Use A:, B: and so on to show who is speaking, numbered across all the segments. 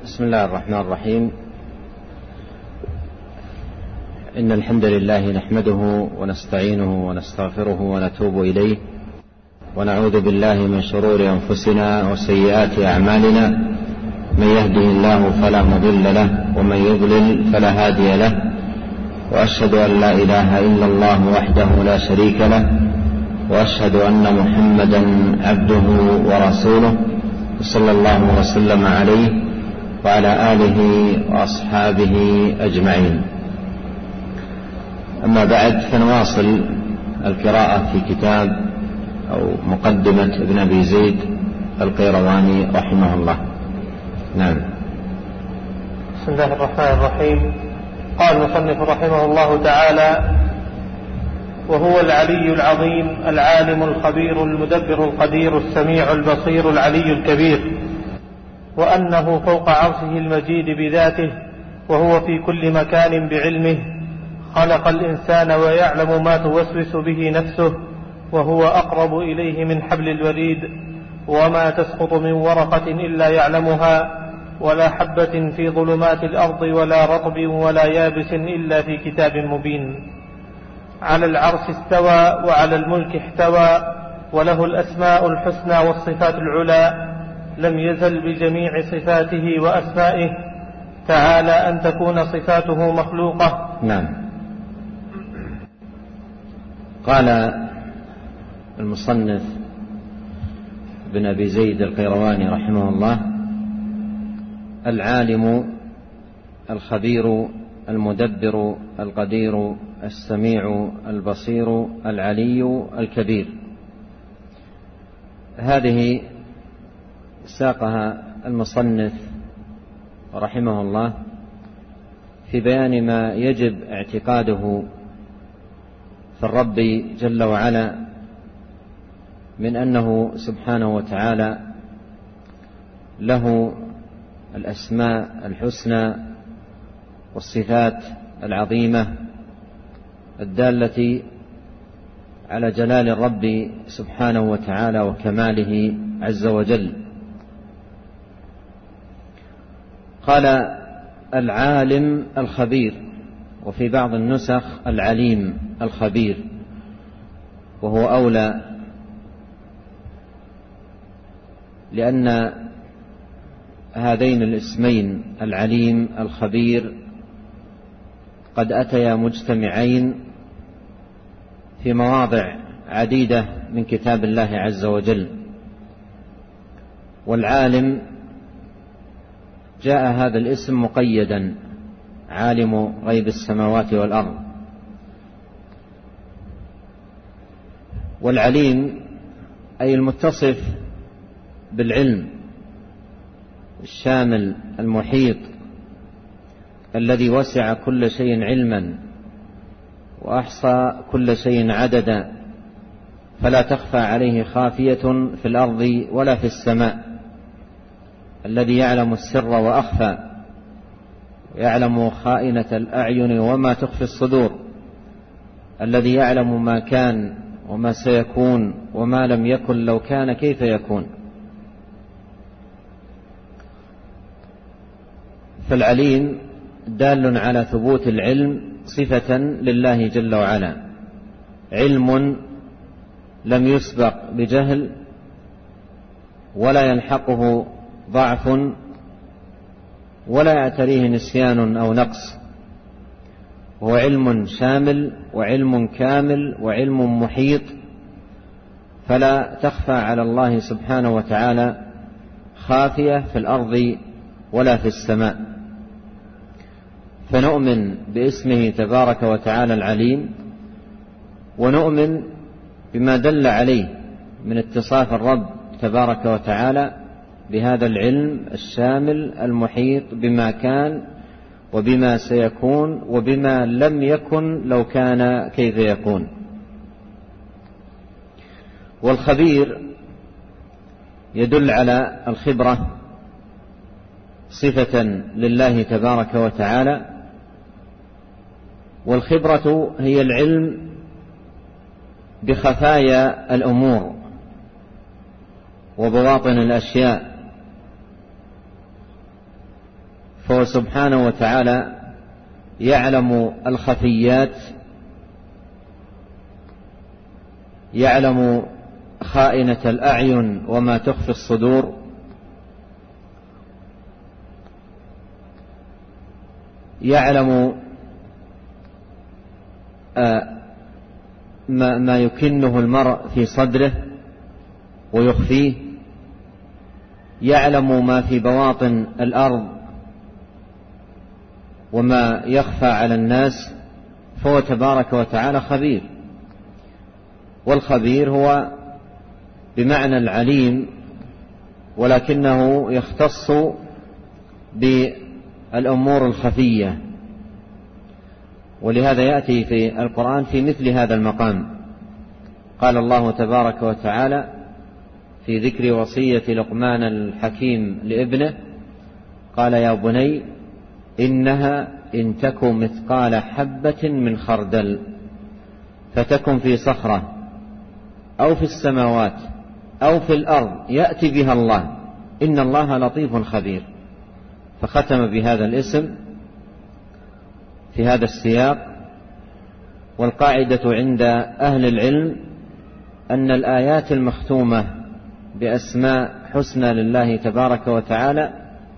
A: بسم الله الرحمن الرحيم. إن الحمد لله نحمده ونستعينه ونستغفره ونتوب إليه، ونعوذ بالله من شرور أنفسنا وسيئات أعمالنا. من يهده الله فلا مضل له، ومن يضلل فلا هادي له، وأشهد أن لا إله إلا الله وحده لا شريك له، وأشهد أن محمدا عبده ورسوله، صلى الله وسلم عليه وعلى آله وأصحابه أجمعين. أما بعد، فنواصل القراءة في كتاب أو مقدمة ابن أبي زيد القيرواني رحمه الله. نعم.
B: بسم الله الرحمن الرحيم. قال المصنف رحمه الله تعالى: وهو العلي العظيم العالم الخبير المدبر القدير السميع البصير العلي الكبير، وأنه فوق عرشه المجيد بذاته، وهو في كل مكان بعلمه. خلق الإنسان ويعلم ما توسوس به نفسه، وهو أقرب إليه من حبل الوريد. وما تسقط من ورقة إلا يعلمها، ولا حبة في ظلمات الأرض ولا رطب ولا يابس إلا في كتاب مبين. على العرش استوى وعلى الملك احتوى، وله الأسماء الحسنى والصفات العلى. لم يزل بجميع صفاته وأسمائه، تعالى أن تكون صفاته مخلوقة.
A: نعم. قال المصنف ابن أبي زيد القيرواني رحمه الله: العالم الخبير المدبر القدير السميع البصير العلي الكبير. هذه ساقها المصنف رحمه الله في بيان ما يجب اعتقاده في الرب جل وعلا من أنه سبحانه وتعالى له الأسماء الحسنى والصفات العظيمة الدالة على جلال الرب سبحانه وتعالى وكماله عز وجل. قال: العالم الخبير، وفي بعض النسخ العليم الخبير، وهو أولى، لأن هذين الاسمين العليم الخبير قد أتيا مجتمعين في مواضع عديدة من كتاب الله عز وجل. والعالم جاء هذا الاسم مقيدا: عالم غيب السماوات والأرض. والعليم أي المتصف بالعلم الشامل المحيط الذي وسع كل شيء علما وأحصى كل شيء عددا، فلا تخفى عليه خافية في الأرض ولا في السماء، الذي يعلم السر وأخفى، يعلم خائنة الأعين وما تخفي الصدور، الذي يعلم ما كان وما سيكون وما لم يكن لو كان كيف يكون. فالعليم دال على ثبوت العلم صفة لله جل وعلا، علم لم يسبق بجهل ولا يلحقه ضعف ولا يعتريه نسيان أو نقص، وهو علم شامل وعلم كامل وعلم محيط، فلا تخفى على الله سبحانه وتعالى خافية في الأرض ولا في السماء. فنؤمن باسمه تبارك وتعالى العليم، ونؤمن بما دل عليه من اتصاف الرب تبارك وتعالى بهذا العلم الشامل المحيط بما كان وبما سيكون وبما لم يكن لو كان كيف يكون. والخبير يدل على الخبرة صفة لله تبارك وتعالى، والخبرة هي العلم بخفايا الأمور وبواطن الأشياء، فهو سبحانه وتعالى يعلم الخفيات، يعلم خائنة الأعين وما تخفي الصدور، يعلم ما يكنه المرء في صدره ويخفيه، يعلم ما في بواطن الأرض وما يخفى على الناس، فهو تبارك وتعالى خبير. والخبير هو بمعنى العليم، ولكنه يختص بالأمور الخفية، ولهذا يأتي في القرآن في مثل هذا المقام. قال الله تبارك وتعالى في ذكر وصية لقمان الحكيم لابنه: قال يا بني إنها إن تك مثقال حبة من خردل فتكن في صخرة أو في السماوات أو في الأرض يأتي بها الله إن الله لطيف خبير. فختم بهذا الاسم في هذا السياق. والقاعدة عند أهل العلم أن الآيات المختومة بأسماء حسنى لله تبارك وتعالى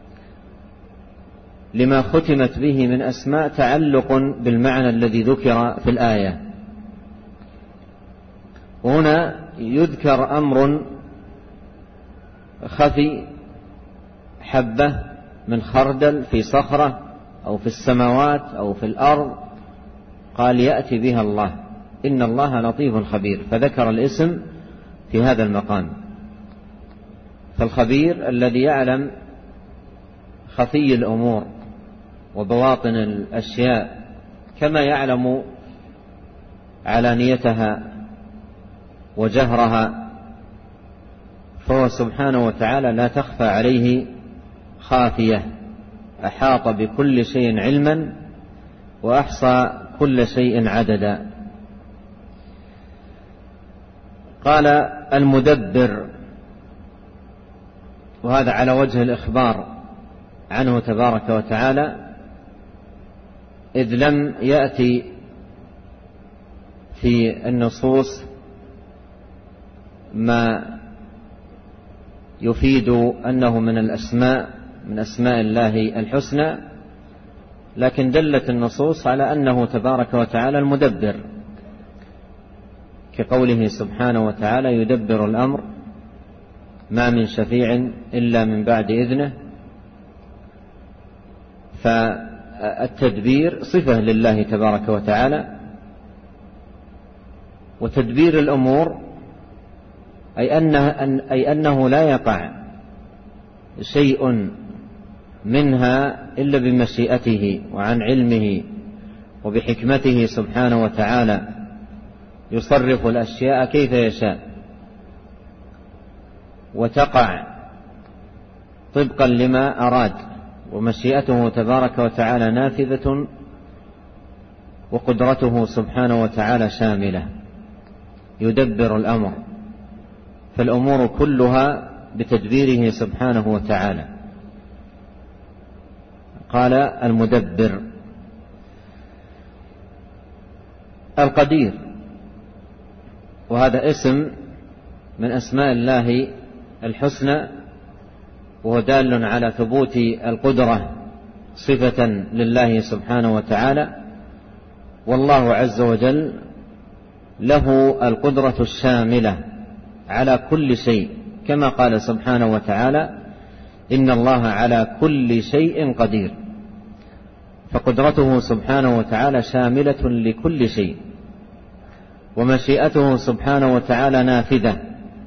A: لما ختمت به من أسماء تعلق بالمعنى الذي ذكر في الآية. وهنا يذكر أمر خفي، حبة من خردل في صخرة أو في السماوات أو في الأرض، قال يأتي بها الله إن الله لطيف خبير، فذكر الاسم في هذا المقام. فالخبير الذي يعلم خفي الأمور وبواطن الأشياء كما يعلم علانيتها وجهرها، فهو سبحانه وتعالى لا تخفى عليه خافية، أحاط بكل شيء علما وأحصى كل شيء عددا. قال المدبر، وهذا على وجه الإخبار عنه تبارك وتعالى، إذ لم يأتي في النصوص ما يفيد أنه من الأسماء من أسماء الله الحسنى، لكن دلت النصوص على أنه تبارك وتعالى المدبر، كقوله سبحانه وتعالى يدبر الأمر ما من شفيع إلا من بعد إذنه. فالتدبير صفة لله تبارك وتعالى، وتدبير الأمور أي أنه لا يقع شيء منها إلا بمشيئته وعن علمه وبحكمته سبحانه وتعالى، يصرف الأشياء كيف يشاء وتقع طبقا لما أراد، ومشيئته تبارك وتعالى نافذة وقدرته سبحانه وتعالى شاملة. يدبر الأمر، فالأمور كلها بتدبيره سبحانه وتعالى. قال المدبر. القدير، وهذا اسم من أسماء الله الحسنى، وهو دال على ثبوت القدرة صفة لله سبحانه وتعالى. والله عز وجل له القدرة الشاملة على كل شيء، كما قال سبحانه وتعالى إن الله على كل شيء قدير، فقدرته سبحانه وتعالى شاملة لكل شيء، ومشيئته سبحانه وتعالى نافذة.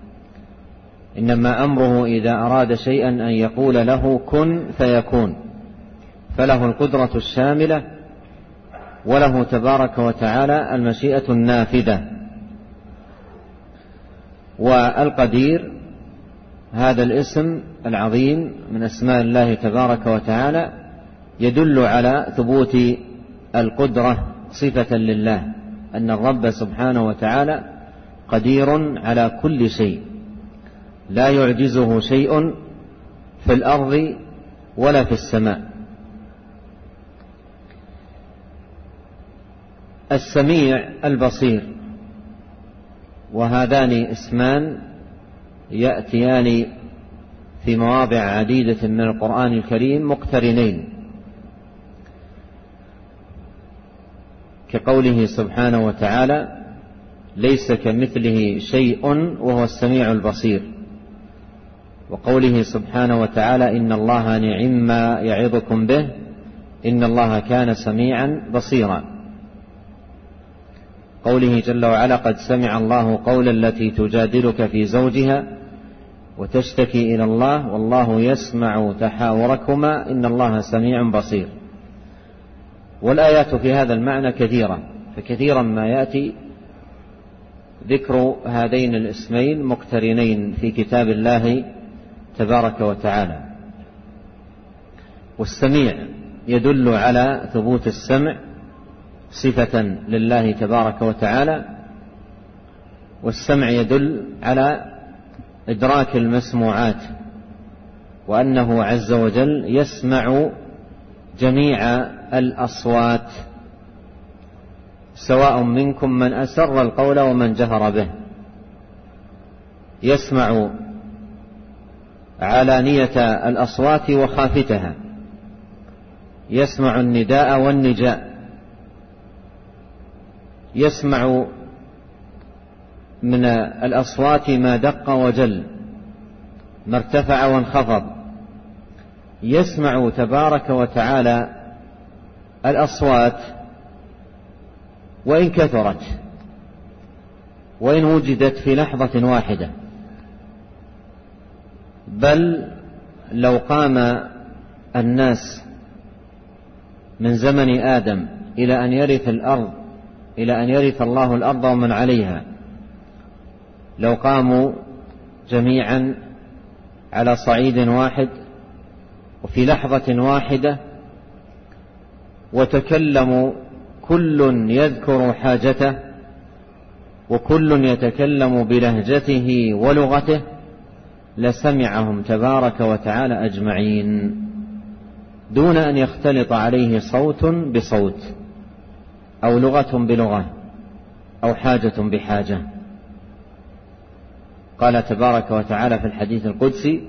A: إنما أمره إذا أراد شيئا أن يقول له كن فيكون، فله القدرة الشاملة وله تبارك وتعالى المشيئة النافذة. والقدير هذا الاسم العظيم من أسماء الله تبارك وتعالى يدل على ثبوت القدرة صفة لله، أن الرب سبحانه وتعالى قدير على كل شيء، لا يعجزه شيء في الأرض ولا في السماء، السميع البصير، وهذان اسمان يأتيان في مواضع عديدة من القرآن الكريم مقترنين، كقوله سبحانه وتعالى: ليس كمثله شيء وهو السميع البصير، وقوله سبحانه وتعالى: إن الله نعم يعظكم به إن الله كان سميعا بصيرا. قوله جل وعلا: قد سمع الله قول التي تجادلك في زوجها وتشتكي إلى الله والله يسمع تحاوركما إن الله سميع بصير. والآيات في هذا المعنى كثيرة، فكثيرا ما يأتي ذكر هذين الاسمين مقترنين في كتاب الله تبارك وتعالى. والسميع يدل على ثبوت السمع صفة لله تبارك وتعالى، والسمع يدل على إدراك المسموعات، وأنه عز وجل يسمع جميع الأصوات سواء منكم من أسر القول ومن جهر به، يسمع علانية الأصوات وخافتها، يسمع النداء والنجاء، يسمع من الأصوات ما دق وجل، ما ارتفع وانخفض، يسمع تبارك وتعالى الأصوات وإن كثرت وإن وجدت في لحظة واحدة، بل لو قام الناس من زمن آدم إلى أن يرث الله الأرض ومن عليها، لو قاموا جميعا على صعيد واحد وفي لحظة واحدة وتكلموا كل يذكر حاجته وكل يتكلم بلهجته ولغته، لسمعهم تبارك وتعالى أجمعين دون أن يختلط عليه صوت بصوت أو لغة بلغة أو حاجة بحاجة. قال تبارك وتعالى في الحديث القدسي: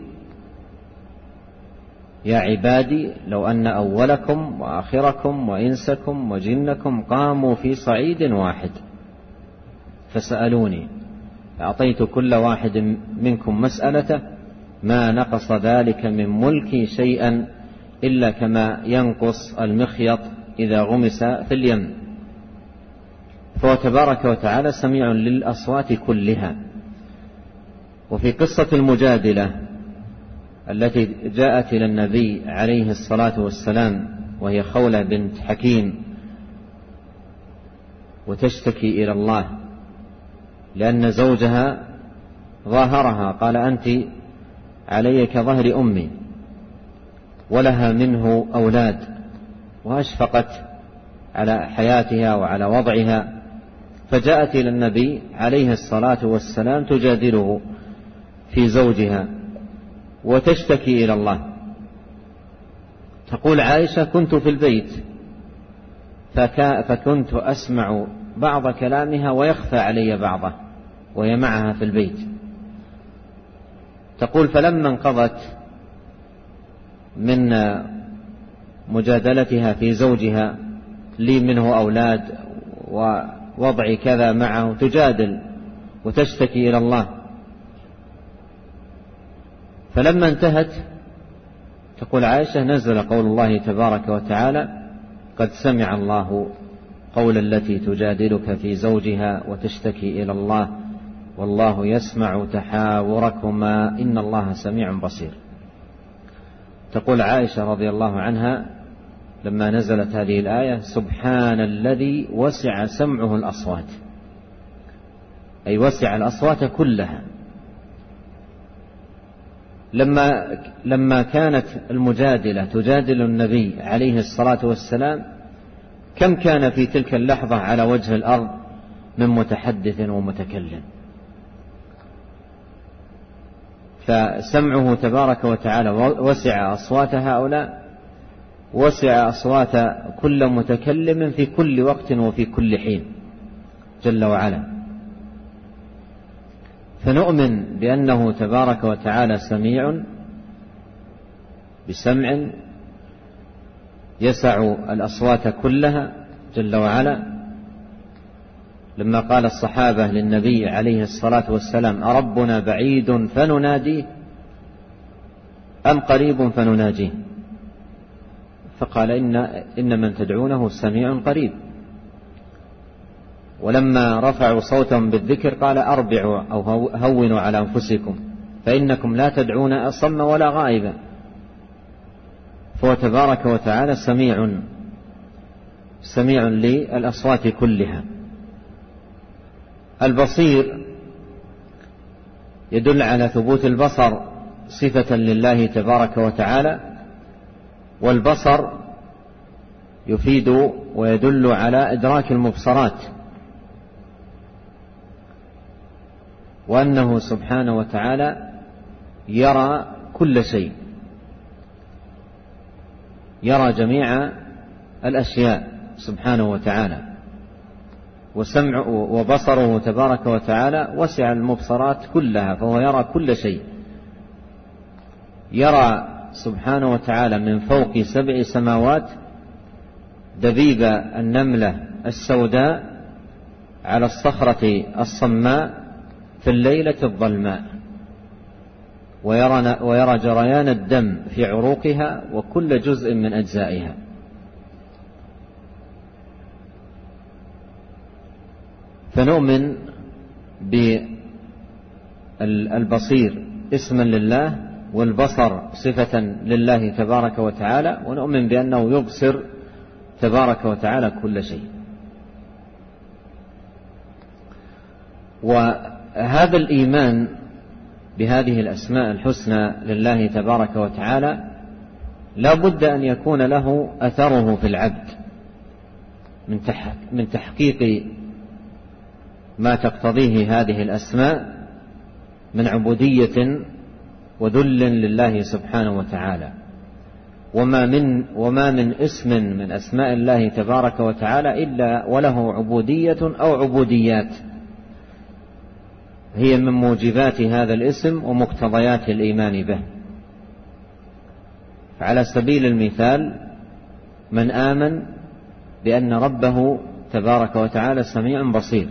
A: يا عبادي لو أن أولكم وآخركم وإنسكم وجنكم قاموا في صعيد واحد فسألوني أعطيت كل واحد منكم مسألته ما نقص ذلك من ملكي شيئا إلا كما ينقص المخيط إذا غمس في اليم. فهو تبارك وتعالى سميع للأصوات كلها. وفي قصة المجادلة التي جاءت إلى النبي عليه الصلاة والسلام وهي خولة بنت حكيم وتشتكي إلى الله لأن زوجها ظاهرها، قال: أنت علي كظهر أمي، ولها منه أولاد، وأشفقت على حياتها وعلى وضعها، فجاءت إلى النبي عليه الصلاة والسلام تجادله في زوجها وتشتكي إلى الله. تقول عائشة: كنت في البيت فكنت أسمع بعض كلامها ويخفى علي بعضه وهي معها في البيت. تقول: فلما انقضت من مجادلتها في زوجها لي منه أولاد ووضعي كذا معه، تجادل وتشتكي إلى الله. فلما انتهت تقول عائشة: نزل قول الله تبارك وتعالى: قد سمع الله قول التي تجادلك في زوجها وتشتكي إلى الله والله يسمع تحاوركما إن الله سميع بصير. تقول عائشة رضي الله عنها لما نزلت هذه الآية: سبحان الذي وسع سمعه الأصوات، أي وسع الأصوات كلها. لما كانت المجادلة تجادل النبي عليه الصلاة والسلام، كم كان في تلك اللحظة على وجه الأرض من متحدث ومتكلم؟ فسمعه تبارك وتعالى وسع أصوات هؤلاء وسع أصوات كل متكلم في كل وقت وفي كل حين جل وعلا. فنؤمن بأنه تبارك وتعالى سميع بسمع يسع الأصوات كلها جل وعلا. لما قال الصحابة للنبي عليه الصلاة والسلام: أربنا بعيد فنناديه أم قريب فنناجيه؟ فقال: إن من تدعونه سميع قريب. ولما رفعوا صوتهم بالذكر قال: أربعوا أو هونوا على أنفسكم فإنكم لا تدعون أصم ولا غائبا. فهو تبارك وتعالى سميع للأصوات كلها. البصير يدل على ثبوت البصر صفة لله تبارك وتعالى، والبصر يفيد ويدل على إدراك المبصرات، وأنه سبحانه وتعالى يرى كل شيء، يرى جميع الأشياء سبحانه وتعالى. وسمعه وبصره تبارك وتعالى وسع المبصرات كلها، فهو يرى كل شيء. يرى سبحانه وتعالى من فوق 7 سماوات دبيب النملة السوداء على الصخرة الصماء في الليلة الظلماء، ويرى جريان الدم في عروقها وكل جزء من أجزائها. فنؤمن بالبصير اسما لله، والبصر صفة لله تبارك وتعالى، ونؤمن بأنه يبصر تبارك وتعالى كل شيء. وهذا الإيمان بهذه الأسماء الحسنى لله تبارك وتعالى لا بد أن يكون له أثره في العبد من تحقيق ما تقتضيه هذه الأسماء من عبودية وذل لله سبحانه وتعالى. وما من اسم من أسماء الله تبارك وتعالى إلا وله عبودية أو عبوديات هي من موجبات هذا الاسم ومقتضيات الإيمان به. على سبيل المثال: من آمن بأن ربه تبارك وتعالى سميع بصير،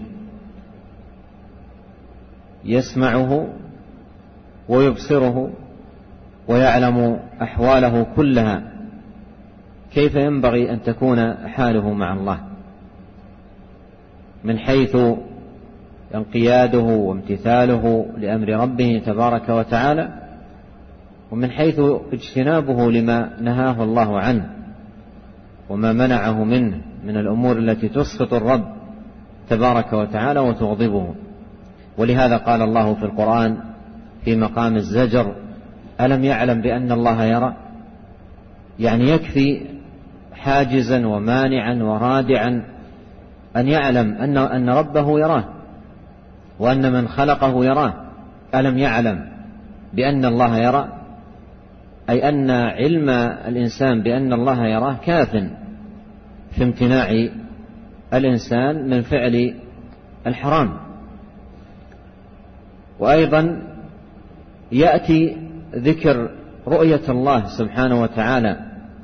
A: يسمعه ويبصره ويعلم أحواله كلها، كيف ينبغي أن تكون حاله مع الله من حيث انقياده وامتثاله لأمر ربه تبارك وتعالى، ومن حيث اجتنابه لما نهاه الله عنه وما منعه منه من الأمور التي تسخط الرب تبارك وتعالى وتغضبه. ولهذا قال الله في القرآن في مقام الزجر: ألم يعلم بأن الله يرى؟ يعني يكفي حاجزا ومانعا ورادعا أن يعلم أن ربه يراه وأن من خلقه يراه. ألم يعلم بأن الله يرى، أي أن علم الإنسان بأن الله يراه كاف في امتناع الإنسان من فعل الحرام. وأيضا يأتي ذكر رؤية الله سبحانه وتعالى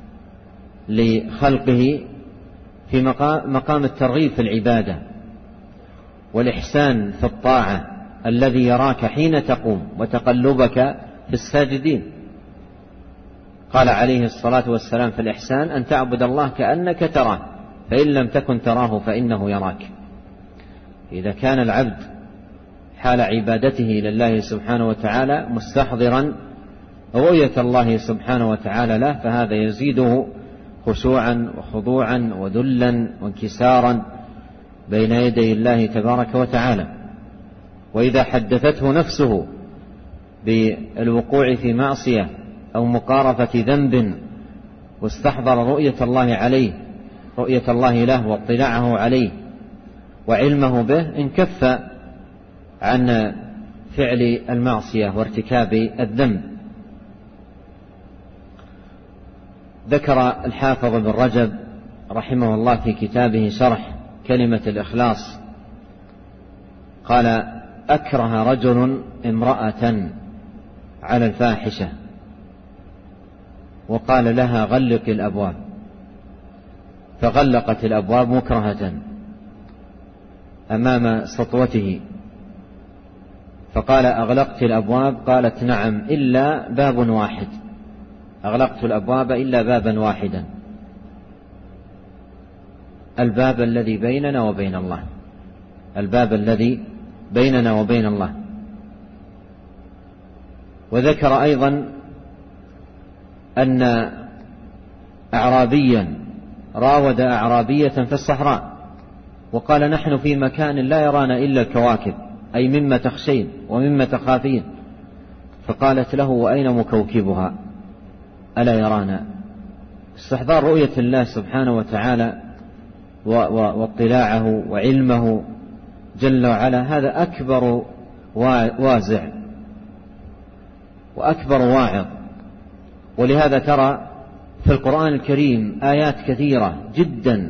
A: لخلقه في مقام الترغيب في العبادة والإحسان في الطاعة، الذي يراك حين تقوم وتقلبك في الساجدين. قال عليه الصلاة والسلام في الإحسان: أن تعبد الله كأنك تراه فإن لم تكن تراه فإنه يراك. إذا كان العبد حال عبادته لله سبحانه وتعالى مستحضرا رؤية الله سبحانه وتعالى له، فهذا يزيده خشوعا وخضوعا وذلا وانكسارا بين يدي الله تبارك وتعالى. وإذا حدثته نفسه بالوقوع في معصية أو مقارفة ذنب واستحضر رؤية الله عليه، رؤية الله له واطلاعه عليه وعلمه به، انكف عن فعل المعصية وارتكاب الذنب. ذكر الحافظ بن رجب رحمه الله في كتابه شرح كلمة الإخلاص قال: أكره رجل امرأة على الفاحشة وقال لها: غلق الأبواب، فغلقت الأبواب مكرهة أمام سطوته، فقال: أغلقت الأبواب؟ قالت: نعم، إلا باب واحد، أغلقت الأبواب إلا بابا واحدا، الباب الذي بيننا وبين الله، الباب الذي بيننا وبين الله. وذكر أيضا أن أعرابيا راود أعرابية في الصحراء وقال: نحن في مكان لا يرانا إلا الكواكب، أي مما تخشين ومما تخافين. فقالت له: وأين مكوكبها؟ ألا يرانا؟ استحضار رؤية الله سبحانه وتعالى واطلاعه وعلمه جل وعلا، هذا أكبر وازع وأكبر واعظ. ولهذا ترى في القرآن الكريم آيات كثيرة جدا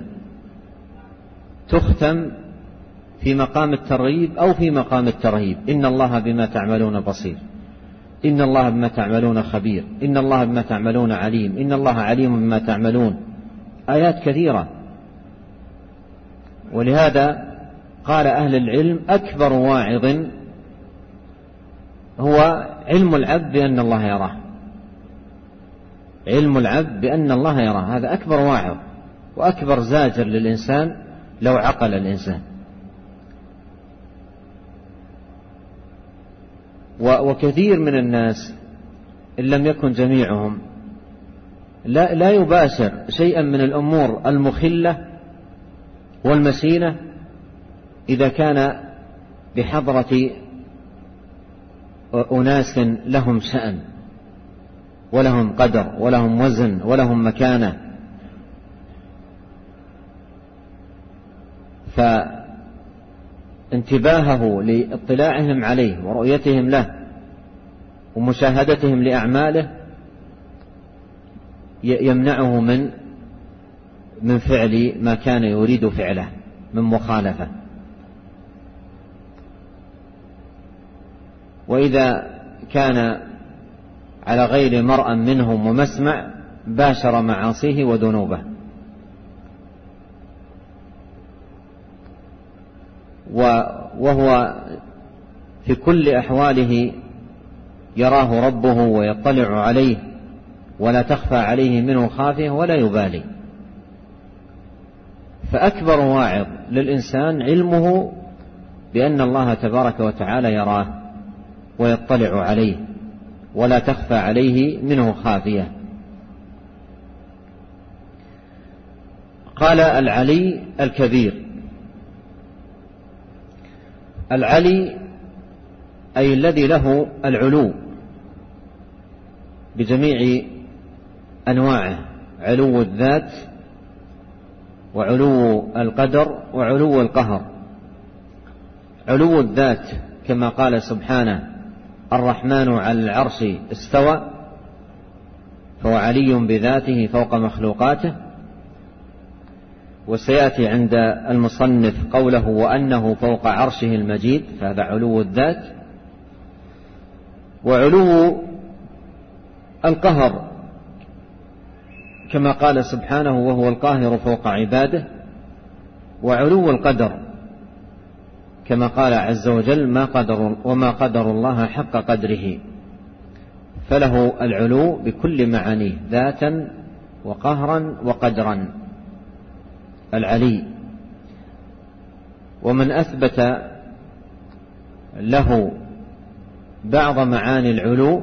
A: تختم في مقام الترغيب أو في مقام الترهيب: إن الله بما تعملون بصير، إن الله بما تعملون خبير، إن الله بما تعملون عليم، إن الله عليم بما تعملون. آيات كثيرة. ولهذا قال أهل العلم: أكبر واعظ هو علم العبد بأن الله يراه، علم العبد بأن الله يراه، هذا أكبر واعظ وأكبر زاجر للإنسان لو عقل الإنسان. وكثير من الناس إن لم يكن جميعهم لا يباشر شيئا من الأمور المخلة والمسينة إذا كان بحضرة أناس لهم شأن ولهم قدر ولهم وزن ولهم مكانة. فانتباهه لاطلاعهم عليه ورؤيتهم له ومشاهدتهم لأعماله يمنعه من فعل ما كان يريد فعله من مخالفة. وإذا كان على غير مرأى منهم ومسمع باشر معاصيه وذنوبه. وهو في كل أحواله يراه ربه ويطلع عليه ولا تخفى عليه منه خافية ولا يبالي. فأكبر واعظ للإنسان علمه بأن الله تبارك وتعالى يراه ويطلع عليه ولا تخفى عليه منه خافية. قال: العلي الكبير. العلي أي الذي له العلو بجميع أنواعه: علو الذات وعلو القدر وعلو القهر. علو الذات كما قال سبحانه: الرحمن على العرش استوى، فهو علي بذاته فوق مخلوقاته. وسيأتي عند المصنف قوله: وأنه فوق عرشه المجيد، فهذا علو الذات. وعلو القهر كما قال سبحانه: وهو القاهر فوق عباده. وعلو القدر كما قال عز وجل: وما قدر الله حق قدره. فله العلو بكل معانيه ذاتا وقهرا وقدرا، العلي. ومن أثبت له بعض معاني العلو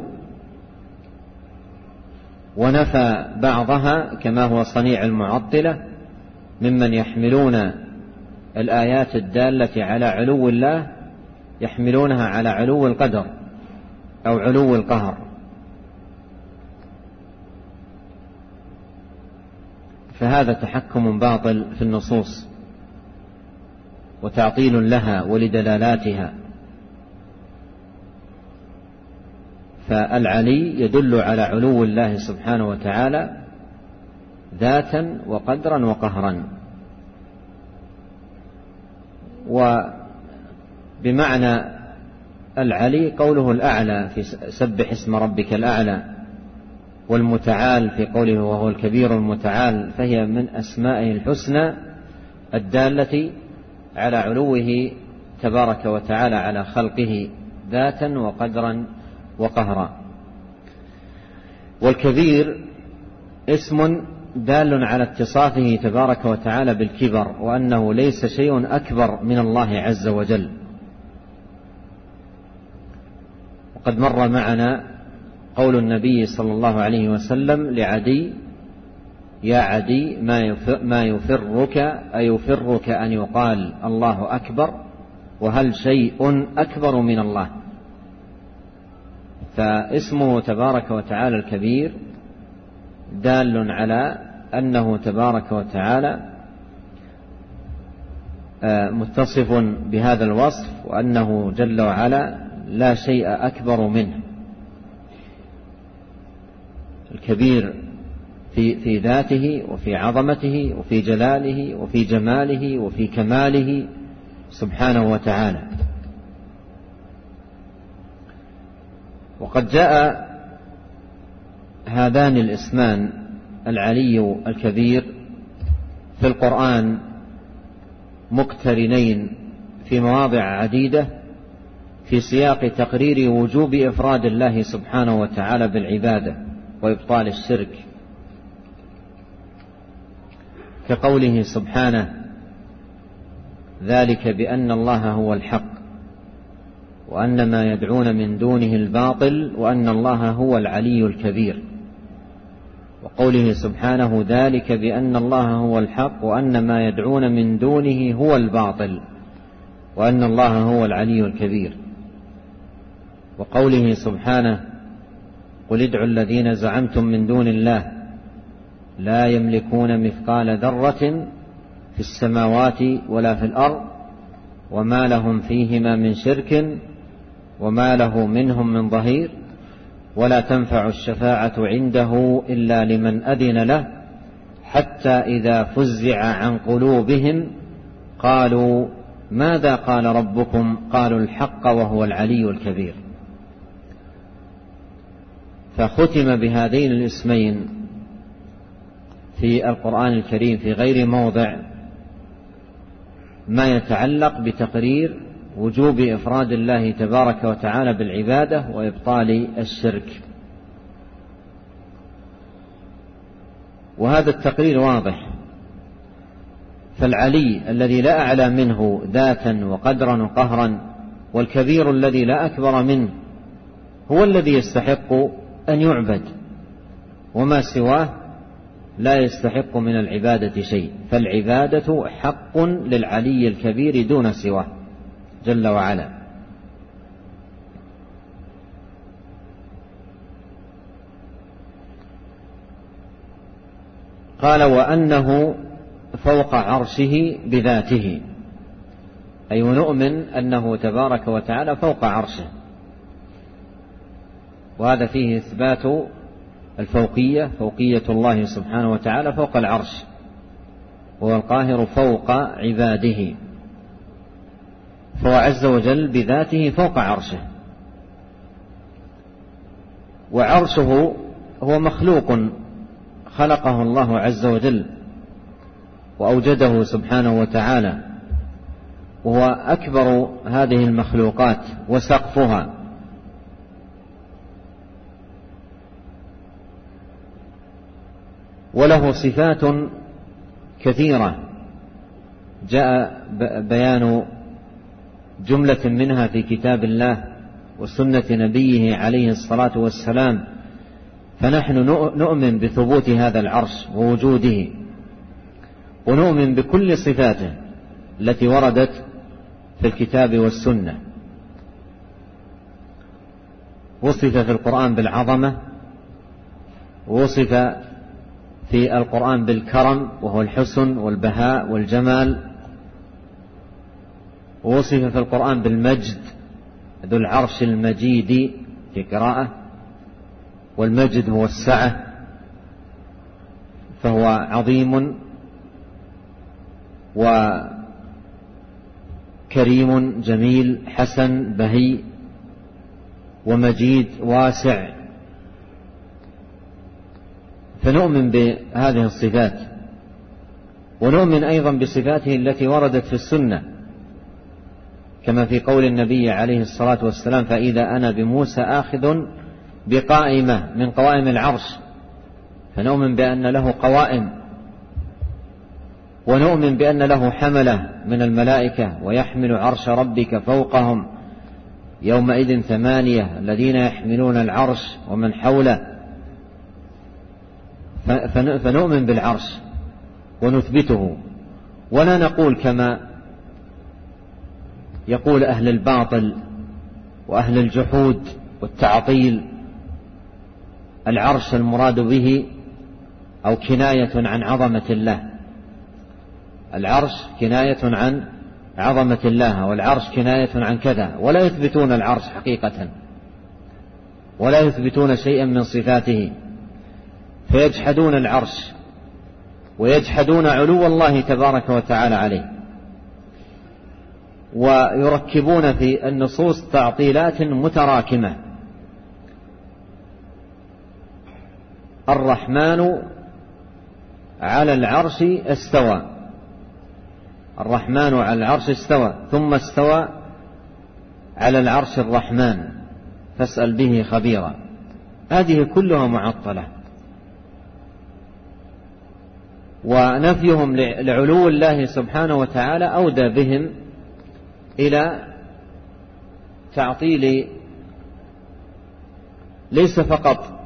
A: ونفى بعضها كما هو صنيع المعطلة ممن يحملون الآيات الدالة على علو الله يحملونها على علو القدر أو علو القهر. فهذا تحكم باطل في النصوص وتعطيل لها ولدلالاتها. فالعلي يدل على علو الله سبحانه وتعالى ذاتا وقدرا وقهرا. وبمعنى العلي قوله الأعلى في سبح اسم ربك الأعلى، والمتعال في قوله وهو الكبير المتعال، فهي من أسمائه الحسنى الدالة على علوه تبارك وتعالى على خلقه ذاتا وقدرا وقهرا. والكبير اسم دال على اتصافه تبارك وتعالى بالكبر، وأنه ليس شيء أكبر من الله عز وجل. وقد مر معنا قول النبي صلى الله عليه وسلم لعدي: يا عدي ما يفرك أيفرك أن يقال الله أكبر، وهل شيء أكبر من الله؟ فاسمه تبارك وتعالى الكبير دال على أنه تبارك وتعالى متصف بهذا الوصف، وأنه جل وعلا لا شيء أكبر منه. الكبير في ذاته وفي عظمته وفي جلاله وفي جماله وفي كماله سبحانه وتعالى. وقد جاء هذان الاسمان العلي الكبير في القرآن مقترنين في مواضع عديدة في سياق تقرير وجوب إفراد الله سبحانه وتعالى بالعبادة وإبطال الشرك، كقوله سبحانه: ذلك بأن الله هو الحق وأن ما يدعون من دونه الباطل وأن الله هو العلي الكبير. وقوله سبحانه: ذلك بأن الله هو الحق وأن ما يدعون من دونه هو الباطل وأن الله هو العلي الكبير. وقوله سبحانه: قل ادعوا الذين زعمتم من دون الله لا يملكون مثقال ذرة في السماوات ولا في الأرض وما لهم فيهما من شرك وما له منهم من ظهير ولا تنفع الشفاعة عنده إلا لمن أذن له حتى إذا فزع عن قلوبهم قالوا ماذا قال ربكم قالوا الحق وهو العلي الكبير. فختم بهذين الاسمين في القرآن الكريم في غير موضع ما يتعلق بتقرير وجوب إفراد الله تبارك وتعالى بالعبادة وإبطال الشرك. وهذا التقرير واضح. فالعلي الذي لا أعلى منه ذاتا وقدرا وقهرا، والكبير الذي لا أكبر منه، هو الذي يستحق أن يعبد، وما سواه لا يستحق من العبادة شيء. فالعبادة حق للعلي الكبير دون سواه جل وعلا. قال: وأنه فوق عرشه بذاته، أي ونؤمن أنه تبارك وتعالى فوق عرشه، وهذا فيه إثبات الفوقية، فوقية الله سبحانه وتعالى فوق العرش، وهو القاهر فوق عباده، فهو عز وجل بذاته فوق عرشه. وعرشه هو مخلوق خلقه الله عز وجل وأوجده سبحانه وتعالى، وهو أكبر هذه المخلوقات وسقفها. وله صفات كثيرة جاء بيان جملة منها في كتاب الله وسنة نبيه عليه الصلاة والسلام. فنحن نؤمن بثبوت هذا العرش ووجوده، ونؤمن بكل صفاته التي وردت في الكتاب والسنة. وصف في القرآن بالعظمة، ووصف في القرآن بالكرم وهو الحسن والبهاء والجمال، ووصف في القرآن بالمجد ذو العرش المجيد في قراءة، والمجد هو السعة. فهو عظيم وكريم جميل حسن بهي ومجيد واسع، فنؤمن بهذه الصفات، ونؤمن أيضا بصفاته التي وردت في السنة، كما في قول النبي عليه الصلاة والسلام: فإذا أنا بموسى آخذ بقائمة من قوائم العرش، فنؤمن بأن له قوائم، ونؤمن بأن له حملة من الملائكة: ويحمل عرش ربك فوقهم يومئذ 8 الذين يحملون العرش ومن حوله. فنؤمن بالعرش ونثبته، ولا نقول كما يقول أهل الباطل وأهل الجحود والتعطيل: العرش المراد به أو كناية عن عظمة الله، العرش كناية عن عظمة الله، والعرش كناية عن كذا، ولا يثبتون العرش حقيقة، ولا يثبتون شيئا من صفاته، فيجحدون العرش ويجحدون علو الله تبارك وتعالى عليه، ويركبون في النصوص تعطيلات متراكمة. الرحمن على العرش استوى، الرحمن على العرش استوى، ثم استوى على العرش الرحمن فاسأل به خبيرا. هذه كلها معطلة، ونفيهم لعلو الله سبحانه وتعالى أودى بهم إلى تعطيل ليس فقط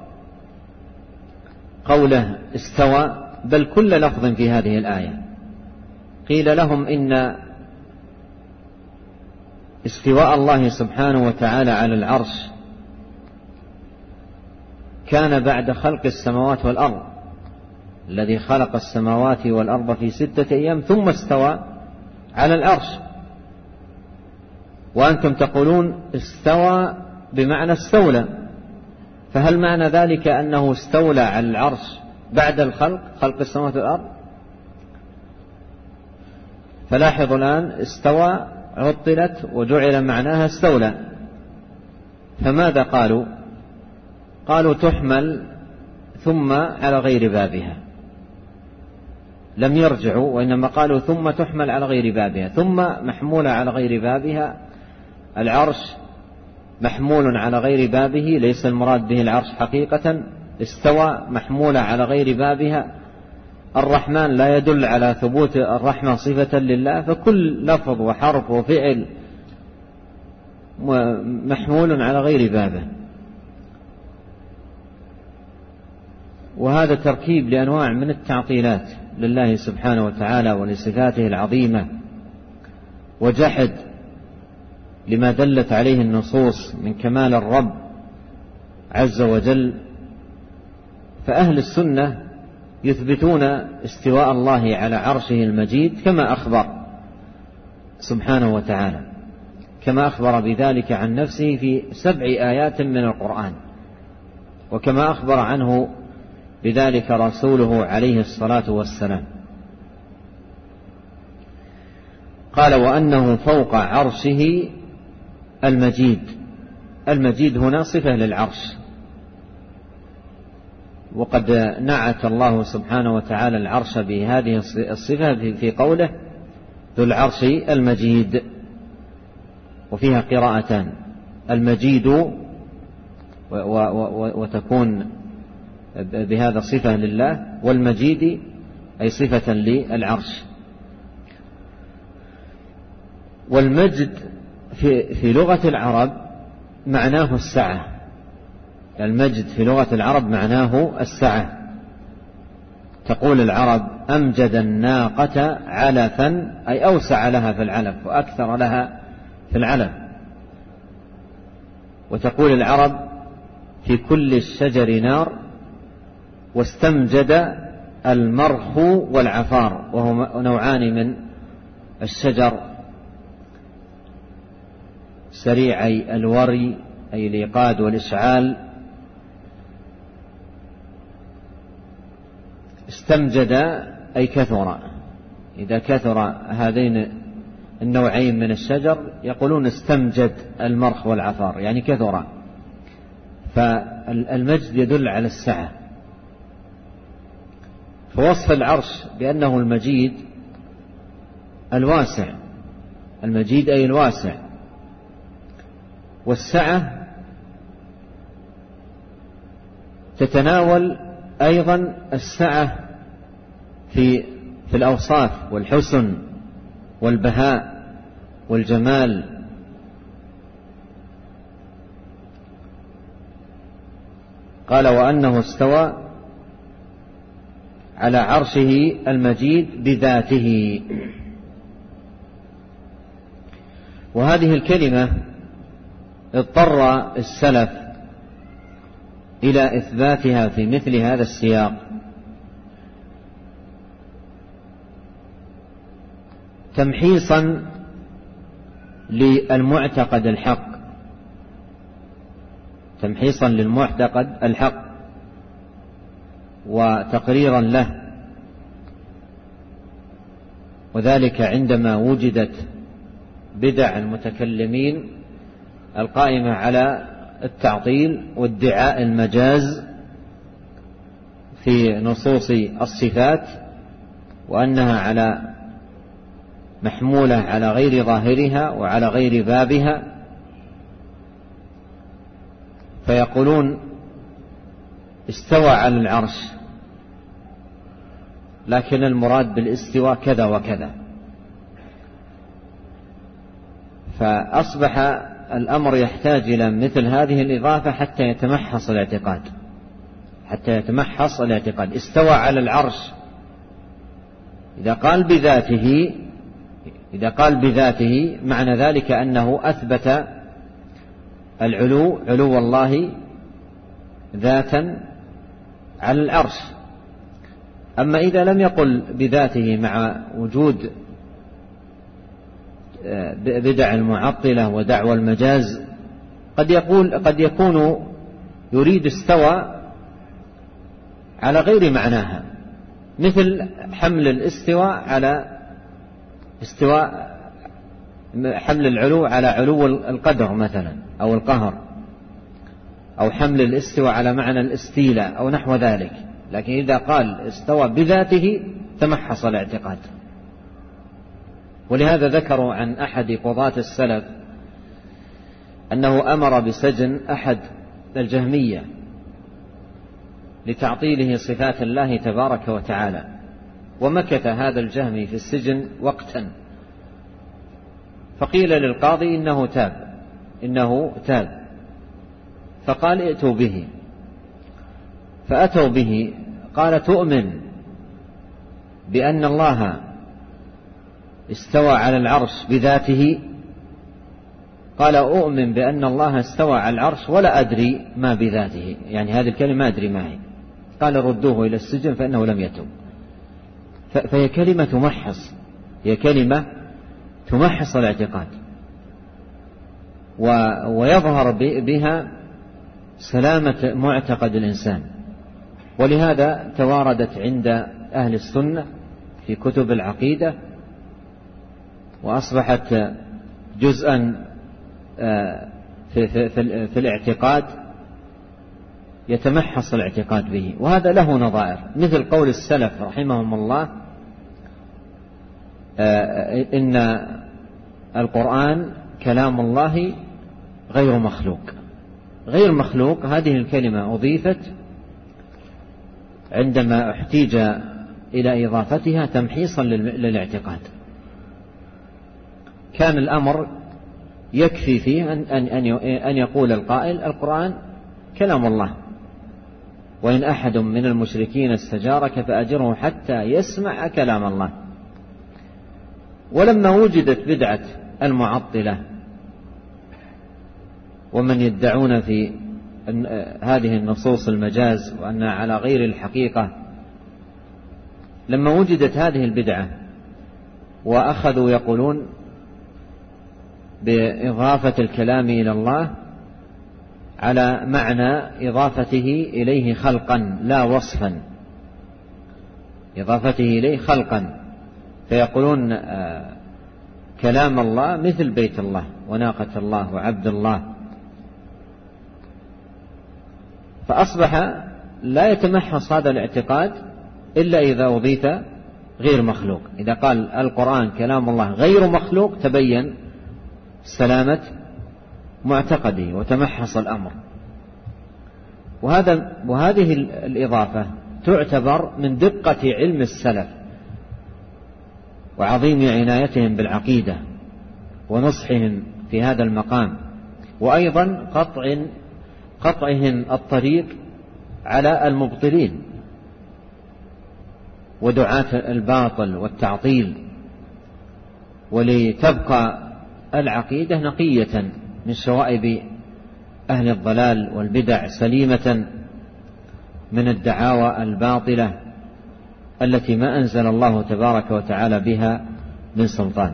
A: قوله استوى، بل كل لفظ في هذه الآية. قيل لهم إن استواء الله سبحانه وتعالى على العرش كان بعد خلق السماوات والأرض، الذي خلق السماوات والأرض في 6 أيام ثم استوى على العرش، وأنتم تقولون استوى بمعنى استولى، فهل معنى ذلك أنه استولى على العرش بعد الخلق، خلق السماوات والأرض؟ فلاحظوا الآن: استوى عطلت وجعل معناها استولى، فماذا قالوا؟ قالوا تحمل ثم على غير بابها، لم يرجعوا، وإنما قالوا ثم تحمل على غير بابها، ثم محمولة على غير بابها. العرش محمول على غير بابه، ليس المراد به العرش حقيقة. استوى محمولة على غير بابها. الرحمن لا يدل على ثبوت الرحمة صفة لله، فكل لفظ وحرف وفعل محمول على غير بابه، وهذا تركيب لأنواع من التعطيلات لله سبحانه وتعالى ولصفاته العظيمة، وجحد لما دلت عليه النصوص من كمال الرب عز وجل. فأهل السنة يثبتون استواء الله على عرشه المجيد كما أخبر سبحانه وتعالى، كما أخبر بذلك عن نفسه في 7 آيات من القرآن، وكما أخبر عنه بذلك رسوله عليه الصلاة والسلام. قال: وأنه فوق عرشه المجيد. المجيد هنا صفة للعرش، وقد نعت الله سبحانه وتعالى العرش بهذه الصفة في قوله: ذو العرش المجيد. وفيها قراءتان: المجيد وتكون بهذا صفة لله، والمجيد أي صفة للعرش. والمجد في لغة العرب معناه السعة، المجد في لغة العرب معناه السعة. تقول العرب: أمجد الناقة علفا، أي أوسع لها في العلف وأكثر لها في العلف. وتقول العرب: في كل الشجر نار، واستمجد المرخ والعفار، وهما نوعان من الشجر سريعي الوري أي الإيقاد والإشعال. استمجد أي كثر. إذا كثر هذين النوعين من الشجر يقولون استمجد المرخ والعفار، يعني كثر. فالمجد يدل على السعة. فوصف العرش بأنه المجيد الواسع، المجيد أي الواسع، والسعة تتناول أيضا السعة في الأوصاف والحسن والبهاء والجمال. قال وأنه استوى على عرشه المجيد بذاته. وهذه الكلمة اضطر السلف إلى إثباتها في مثل هذا السياق، تمحيصا للمعتقد الحق، تمحيصا للمعتقد الحق وتقريرا له. وذلك عندما وجدت بدع المتكلمين القائمة على التعطيل وادعاء المجاز في نصوص الصفات، وأنها على محمولة على غير ظاهرها وعلى غير بابها، فيقولون استوى على العرش لكن المراد بالاستواء كذا وكذا. فأصبح الأمر يحتاج إلى مثل هذه الإضافة حتى يتمحص الاعتقاد، حتى يتمحص الاعتقاد. استوى على العرش إذا قال بذاته معنى ذلك أنه أثبت العلو، علو الله ذاتا على العرش. أما إذا لم يقل بذاته مع وجود بدع المعطلة ودعوى المجاز، قد يكون يريد استوى على غير معناها، مثل حمل الاستواء على استواء، حمل العلو على علو القدر مثلا أو القهر، أو حمل الاستواء على معنى الاستيلاء أو نحو ذلك. لكن إذا قال استوى بذاته تمحص الاعتقاد. ولهذا ذكروا عن أحد قضاة السلف أنه أمر بسجن أحد الجهمية لتعطيله صفات الله تبارك وتعالى، ومكث هذا الجهمي في السجن وقتا، فقيل للقاضي إنه تاب، فقال ائتوا به، فأتوا به. قال تؤمن بأن الله استوى على العرش بذاته؟ قال أؤمن بأن الله استوى على العرش ولا أدري ما بذاته، يعني هذه الكلمة ما أدري ما هي. قال ردوه إلى السجن فإنه لم يتب. فهي كلمة تمحص، هي كلمة تمحص الاعتقاد ويظهر بها سلامة معتقد الإنسان. ولهذا تواردت عند أهل السنة في كتب العقيدة، وأصبحت جزءا في الاعتقاد يتمحص الاعتقاد به. وهذا له نظائر، مثل قول السلف رحمهم الله إن القرآن كلام الله غير مخلوق. غير مخلوق هذه الكلمة أضيفت عندما احتيج إلى إضافتها تمحيصا للاعتقاد. كان الأمر يكفي فيه أن يقول القائل القرآن كلام الله، وإن أحد من المشركين استجارك فأجره حتى يسمع كلام الله. ولما وجدت بدعة المعطلة ومن يدعون في هذه النصوص المجاز وأنها على غير الحقيقة، لما وجدت هذه البدعة وأخذوا يقولون بإضافة الكلام إلى الله على معنى إضافته إليه خلقا لا وصفا، إضافته إليه خلقا، فيقولون كلام الله مثل بيت الله وناقة الله وعبد الله، فأصبح لا يتمحص هذا الاعتقاد إلا إذا أضيف غير مخلوق. إذا قال القرآن كلام الله غير مخلوق تبين سلامة معتقده وتمحص الأمر. وهذه الإضافة تعتبر من دقة علم السلف وعظيم عنايتهم بالعقيدة ونصحهم في هذا المقام، وأيضا قطعهم الطريق على المبطلين ودعاة الباطل والتعطيل، ولتبقى العقيدة نقية من شوائب أهل الضلال والبدع، سليمة من الدعاوى الباطلة التي ما أنزل الله تبارك وتعالى بها من سلطان.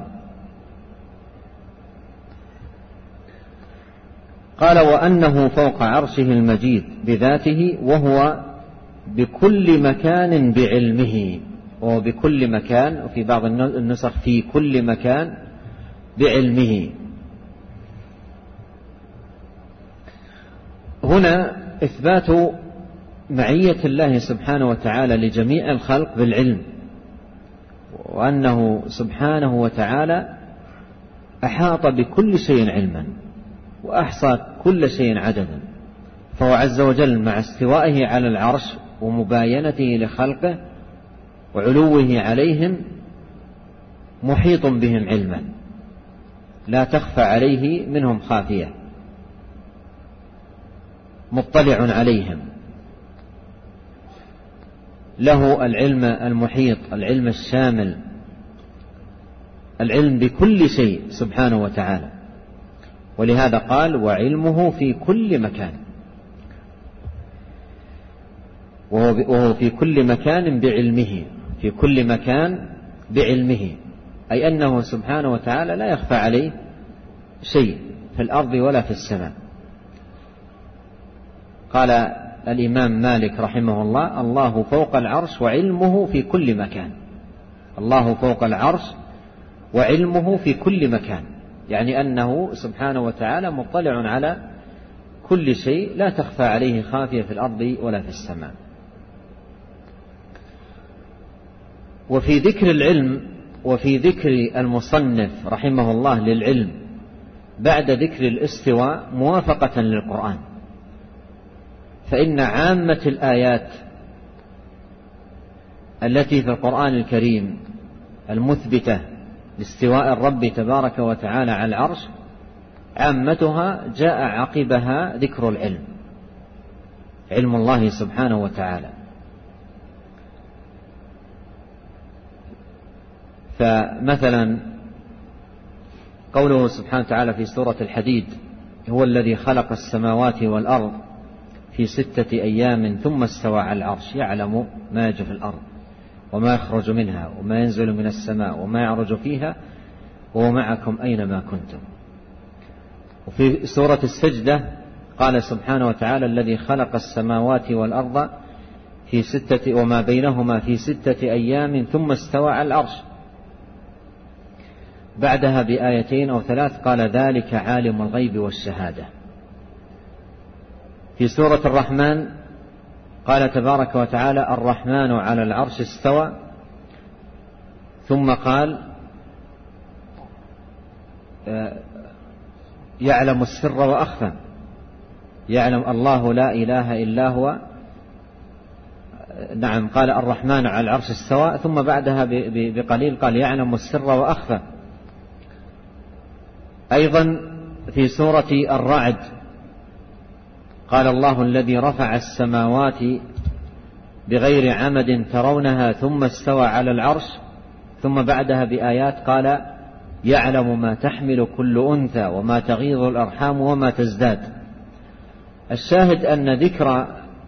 A: قال وأنه فوق عرشه المجيد بذاته، وهو بكل مكان بعلمه، وهو بكل مكان، وفي بعض النسخ في كل مكان بعلمه. هنا إثبات معية الله سبحانه وتعالى لجميع الخلق بالعلم، وأنه سبحانه وتعالى أحاط بكل شيء علما وأحصى كل شيء عددا، فهو عز وجل مع استوائه على العرش ومباينته لخلقه وعلوه عليهم محيط بهم علما، لا تخفى عليه منهم خافية، مطلع عليهم، له العلم المحيط، العلم الشامل، العلم بكل شيء سبحانه وتعالى. ولهذا قال وعلمه في كل مكان، وهو في كل مكان بعلمه، في كل مكان بعلمه، أي أنه سبحانه وتعالى لا يخفى عليه شيء في الأرض ولا في السماء. قال الإمام مالك رحمه الله الله فوق العرش وعلمه في كل مكان، الله فوق العرش وعلمه في كل مكان، يعني أنه سبحانه وتعالى مطلع على كل شيء، لا تخفى عليه خافية في الأرض ولا في السماء. وفي ذكر العلم وفي ذكر المصنف رحمه الله للعلم بعد ذكر الاستواء موافقة للقرآن، فإن عامة الآيات التي في القرآن الكريم المثبتة لاستواء الرب تبارك وتعالى على العرش عامتها جاء عقبها ذكر العلم، علم الله سبحانه وتعالى. فمثلا قوله سبحانه وتعالى في سورة الحديد هو الذي خلق السماوات والأرض في 6 أيام ثم استوى على العرش يعلم ما يجري في الأرض وما يخرج منها وما ينزل من السماء وما يعرج فيها وهو معكم أينما كنتم. وفي سورة السجدة قال سبحانه وتعالى الذي خلق السماوات والأرض في 6 وما بينهما في 6 أيام ثم استوى على العرش. بعدها بآيتين أو 3 قال ذلك عالم الغيب والشهادة. في سورة الرحمن قال تبارك وتعالى الرحمن على العرش استوى، ثم قال يعلم السر وأخفى، يعلم الله لا إله إلا هو. نعم، قال الرحمن على العرش استوى، ثم بعدها بقليل قال يعلم السر وأخفى. أيضا في سورة الرعد قال الله الذي رفع السماوات بغير عمد ترونها ثم استوى على العرش، ثم بعدها بآيات قال يعلم ما تحمل كل أنثى وما تغيض الأرحام وما تزداد. الشاهد أن ذكر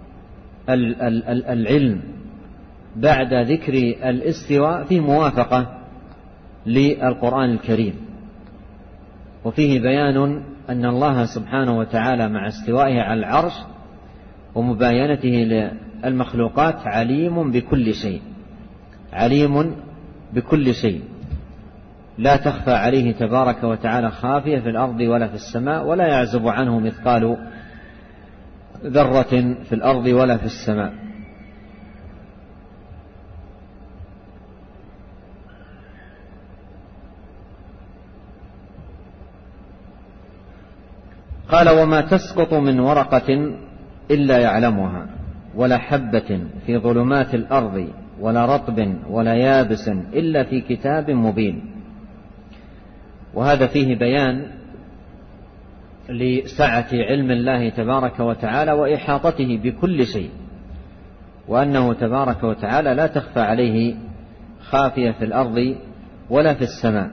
A: العلم بعد ذكر الاستواء فيه موافقة للقرآن الكريم، وفيه بيان أن الله سبحانه وتعالى مع استوائه على العرش ومباينته للمخلوقات عليم بكل شيء، عليم بكل شيء، لا تخفى عليه تبارك وتعالى خافية في الأرض ولا في السماء، ولا يعزب عنه مثقال ذرة في الأرض ولا في السماء. قال: وما تسقط من ورقة إلا يعلمها، ولا حبة في ظلمات الأرض ولا رطب ولا يابس إلا في كتاب مبين. وهذا فيه بيان لسعة علم الله تبارك وتعالى وإحاطته بكل شيء، وأنه تبارك وتعالى لا تخفى عليه خافية في الأرض ولا في السماء.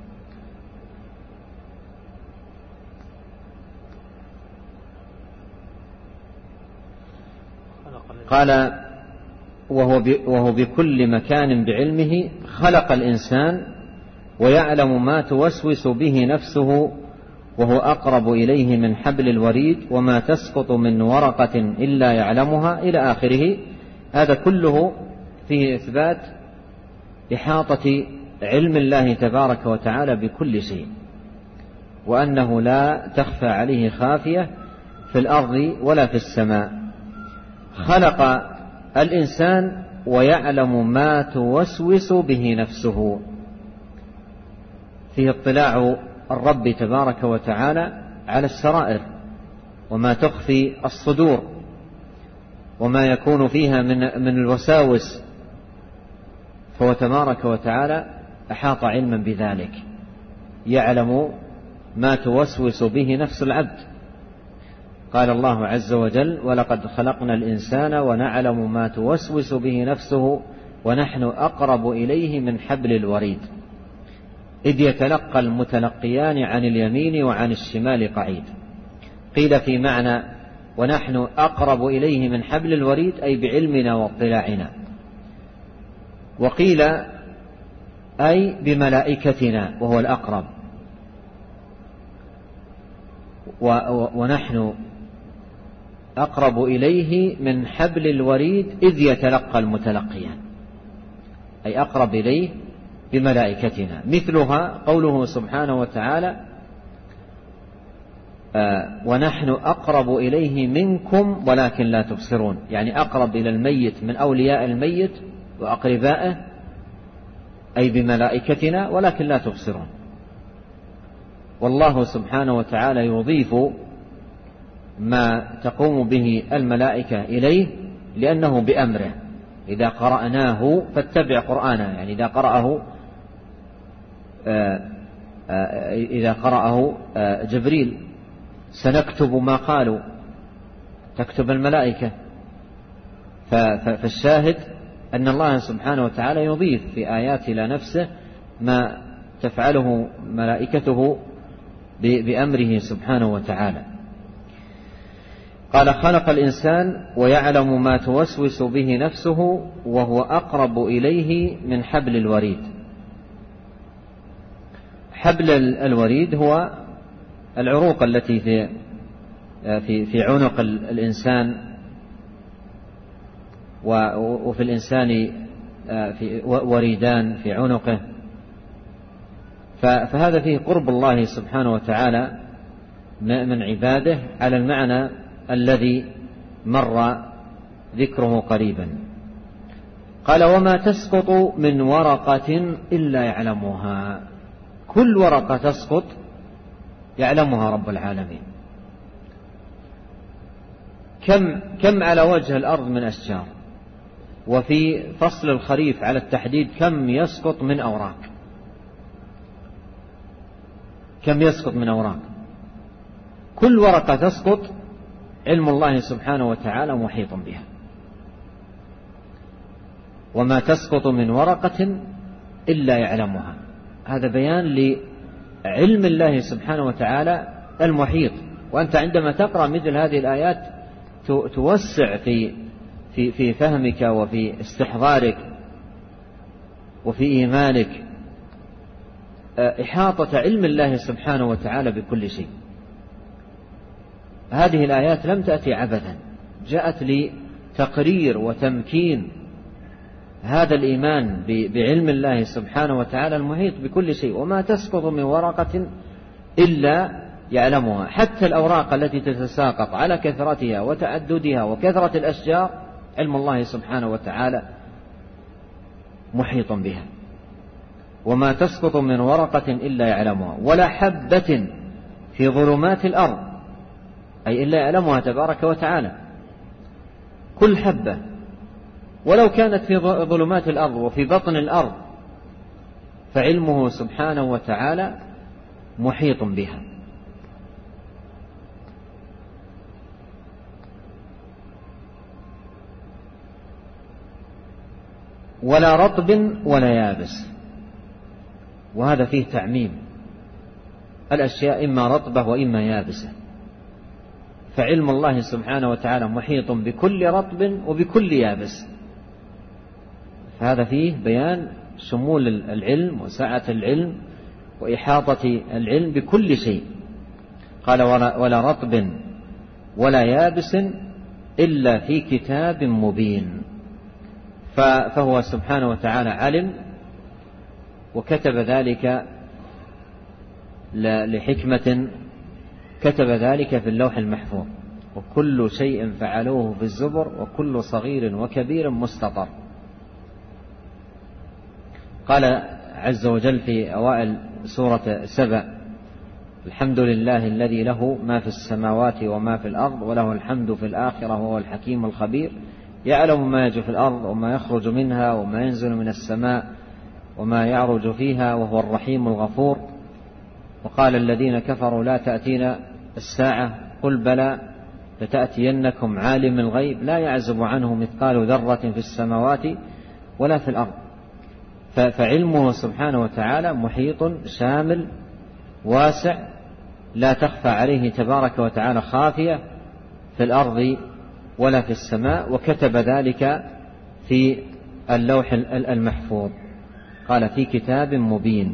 A: قال: وهو بكل مكان بعلمه، خلق الإنسان ويعلم ما توسوس به نفسه وهو أقرب إليه من حبل الوريد، وما تسقط من ورقة إلا يعلمها، إلى آخره. هذا كله فيه إثبات إحاطة علم الله تبارك وتعالى بكل شيء، وأنه لا تخفى عليه خافية في الأرض ولا في السماء. خلق الإنسان ويعلم ما توسوس به نفسه، فيه اطلاع الرب تبارك وتعالى على السرائر وما تخفي الصدور وما يكون فيها من الوساوس، فهو تبارك وتعالى أحاط علما بذلك، يعلم ما توسوس به نفس العبد. قال الله عز وجل: ولقد خلقنا الإنسان ونعلم ما توسوس به نفسه ونحن أقرب إليه من حبل الوريد، إذ يتلقى المتلقيان عن اليمين وعن الشمال قعيد. قيل في معنى ونحن أقرب إليه من حبل الوريد أي بعلمنا واطلاعنا، وقيل أي بملائكتنا وهو الأقرب. ونحن أقرب إليه من حبل الوريد إذ يتلقى المتلقيان، أي أقرب إليه بملائكتنا. مثلها قوله سبحانه وتعالى: ونحن أقرب إليه منكم ولكن لا تبصرون، يعني أقرب إلى الميت من أولياء الميت وأقربائه، أي بملائكتنا ولكن لا تبصرون. والله سبحانه وتعالى يضيف ما تقوم به الملائكة إليه لأنه بأمره، إذا قرأناه فاتبع قرآنه، يعني إذا قرأه جبريل سنكتب ما قالوا، تكتب الملائكة. فالشاهد أن الله سبحانه وتعالى يضيف في آيات إلى نفسه ما تفعله ملائكته بأمره سبحانه وتعالى. قال: خلق الإنسان ويعلم ما توسوس به نفسه وهو أقرب إليه من حبل الوريد. حبل الوريد هو العروق التي في عنق الإنسان، وفي الإنسان في وريدان في عنقه، فهذا فيه قرب الله سبحانه وتعالى من عباده على المعنى الذي مر ذكره قريبا. قال: وما تسقط من ورقة إلا يعلمها، كل ورقة تسقط يعلمها رب العالمين. كم على وجه الأرض من أشجار، وفي فصل الخريف على التحديد كم يسقط من أوراق، كم يسقط من أوراق. كل ورقة تسقط علم الله سبحانه وتعالى محيط بها. وما تسقط من ورقة إلا يعلمها، هذا بيان لعلم الله سبحانه وتعالى المحيط. وأنت عندما تقرأ مثل هذه الآيات توسع في فهمك وفي استحضارك وفي إيمانك إحاطة علم الله سبحانه وتعالى بكل شيء. هذه الآيات لم تأتي عبثا، جاءت لتقرير وتمكين هذا الإيمان بعلم الله سبحانه وتعالى المحيط بكل شيء، وما تسقط من ورقة إلا يعلمها، حتى الأوراق التي تتساقط على كثرتها وتعددها وكثرة الأشجار علم الله سبحانه وتعالى محيط بها. وما تسقط من ورقة إلا يعلمها، ولا حبة في ظلمات الأرض، أي إلا يعلمها تبارك وتعالى كل حبة، ولو كانت في ظلمات الأرض وفي بطن الأرض فعلمه سبحانه وتعالى محيط بها. ولا رطب ولا يابس، وهذا فيه تعميم، الأشياء إما رطبة وإما يابسة، فعلم الله سبحانه وتعالى محيط بكل رطب وبكل يابس، فهذا فيه بيان شمول العلم وسعة العلم وإحاطة العلم بكل شيء. قال ولا رطب ولا يابس إلا في كتاب مبين، فهو سبحانه وتعالى علم وكتب ذلك لحكمة، كتب ذلك في اللوح المحفوظ، وكل شيء فعلوه في الزبر وكل صغير وكبير مستطر. قال عز وجل في أوائل سورة سبأ: الحمد لله الذي له ما في السماوات وما في الأرض وله الحمد في الآخرة وهو الحكيم الخبير، يعلم ما يجري في الأرض وما يخرج منها وما ينزل من السماء وما يعرج فيها وهو الرحيم الغفور. وقال الذين كفروا لا تأتينا الساعة قل بلى لتأتينكم عالم الغيب لا يعزب عنه مثقال ذرة في السماوات ولا في الأرض. فعلمه سبحانه وتعالى محيط شامل واسع، لا تخفى عليه تبارك وتعالى خافية في الأرض ولا في السماء، وكتب ذلك في اللوح المحفوظ. قال في كتاب مبين.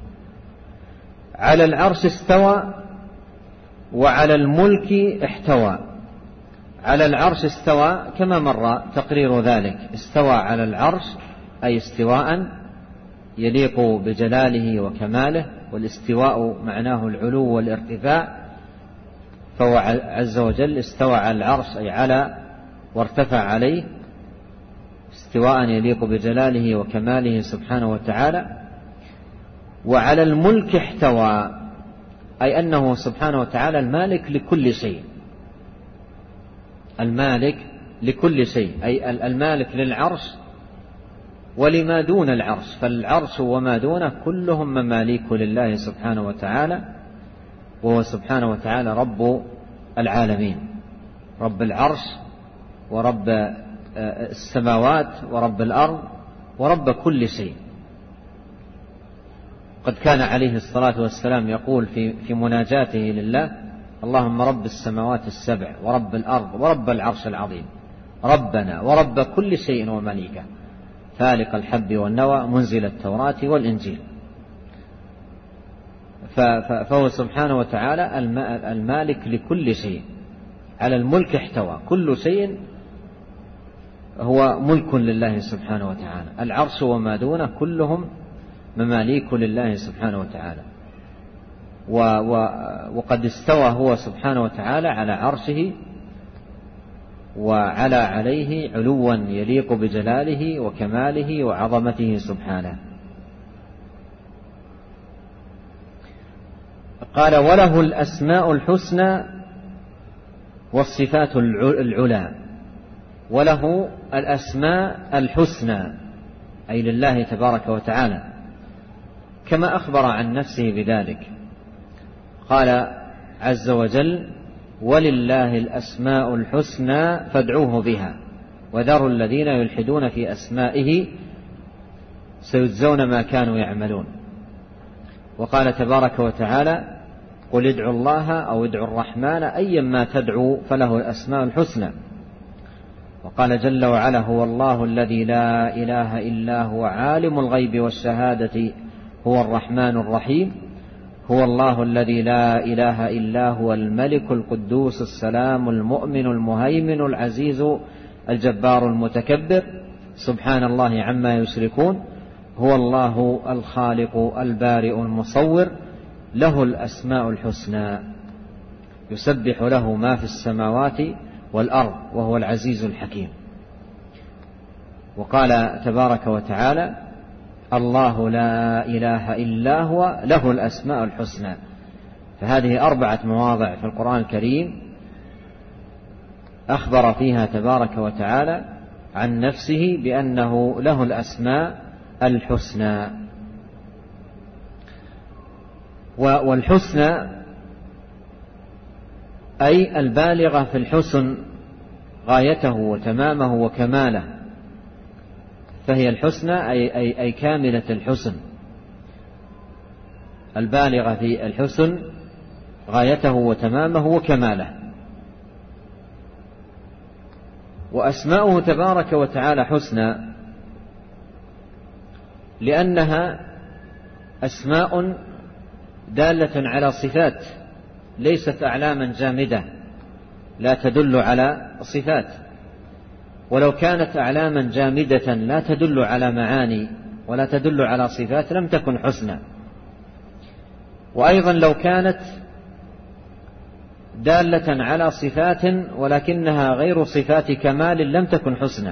A: على العرش استوى وعلى الملك احتوى. على العرش استوى كما مر تقرير ذلك، استوى على العرش أي استواء يليق بجلاله وكماله، والاستواء معناه العلو والارتفاع، فهو عز وجل استوى على العرش أي على وارتفع عليه استواء يليق بجلاله وكماله سبحانه وتعالى. وعلى الملك احتوى أي أنه سبحانه وتعالى المالك لكل شيء، المالك لكل شيء أي المالك للعرش ولما دون العرش، فالعرش وما دونه كلهم مماليك لله سبحانه وتعالى، وهو سبحانه وتعالى رب العالمين، رب العرش ورب السماوات ورب الأرض ورب كل شيء. قد كان عليه الصلاة والسلام يقول في مناجاته لله: اللهم رب السماوات السبع ورب الأرض ورب العرش العظيم، ربنا ورب كل شيء ومليكه، فالق الحب والنوى، منزل التوراة والإنجيل. فهو سبحانه وتعالى المالك لكل شيء. على الملك احتوى، كل شيء هو ملك لله سبحانه وتعالى، العرش وما دونه كلهم مماليك لله سبحانه وتعالى. وقد استوى هو سبحانه وتعالى على عرشه وعلى عليه علوا يليق بجلاله وكماله وعظمته سبحانه. قال: وله الأسماء الحسنى والصفات العلى. وله الأسماء الحسنى أي لله تبارك وتعالى، كما أخبر عن نفسه بذلك. قال عز وجل: ولله الأسماء الحسنى فادعوه بها وذروا الذين يلحدون في أسمائه سيجزون ما كانوا يعملون. وقال تبارك وتعالى: قل ادعوا الله أو ادعوا الرحمن أيا ما تدعوا فله الأسماء الحسنى. وقال جل وعلا: هو الله الذي لا إله إلا هو عالم الغيب والشهادة هو الرحمن الرحيم. هو الله الذي لا إله إلا هو الملك القدوس السلام المؤمن المهيمن العزيز الجبار المتكبر. سبحان الله عما يشركون هو الله الخالق البارئ المصور له الأسماء الحسنى يسبح له ما في السماوات والأرض وهو العزيز الحكيم. وقال تبارك وتعالى الله لا إله إلا هو له الأسماء الحسنى. فهذه 4 مواضع في القرآن الكريم أخبر فيها تبارك وتعالى عن نفسه بأنه له الأسماء الحسنى. والحسنى أي البالغة في الحسن غايته وتمامه وكماله، فهي الحسنى أي كاملة الحسن، البالغة في الحسن غايته وتمامه وكماله. وأسماؤه تبارك وتعالى حسنى لأنها أسماء دالة على صفات ليست أعلاما جامدة لا تدل على صفات. ولو كانت أعلاما جامدة لا تدل على معاني ولا تدل على صفات لم تكن حسنى. وأيضا لو كانت دالة على صفات ولكنها غير صفات كمال لم تكن حسنى.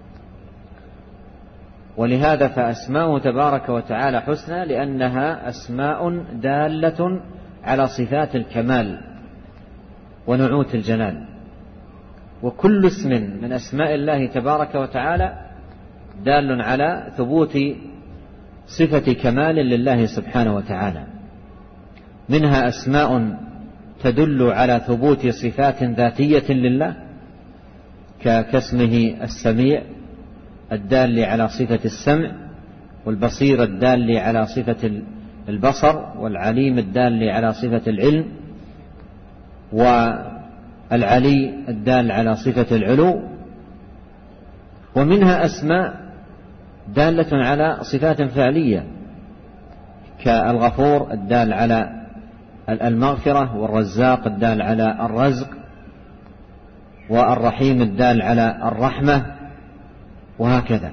A: ولهذا فأسماؤه تبارك وتعالى حسنى لأنها أسماء دالة على صفات الكمال ونعوت الجلال. وكل اسم من أسماء الله تبارك وتعالى دال على ثبوت صفة كمال لله سبحانه وتعالى. منها أسماء تدل على ثبوت صفات ذاتية لله كاسمه السميع الدال على صفة السمع، والبصير الدال على صفة البصر، والعليم الدال على صفة العلم، والعلي الدال على صفة العلو. ومنها أسماء دالة على صفات فعلية كالغفور الدال على المغفرة، والرزاق الدال على الرزق، والرحيم الدال على الرحمة، وهكذا.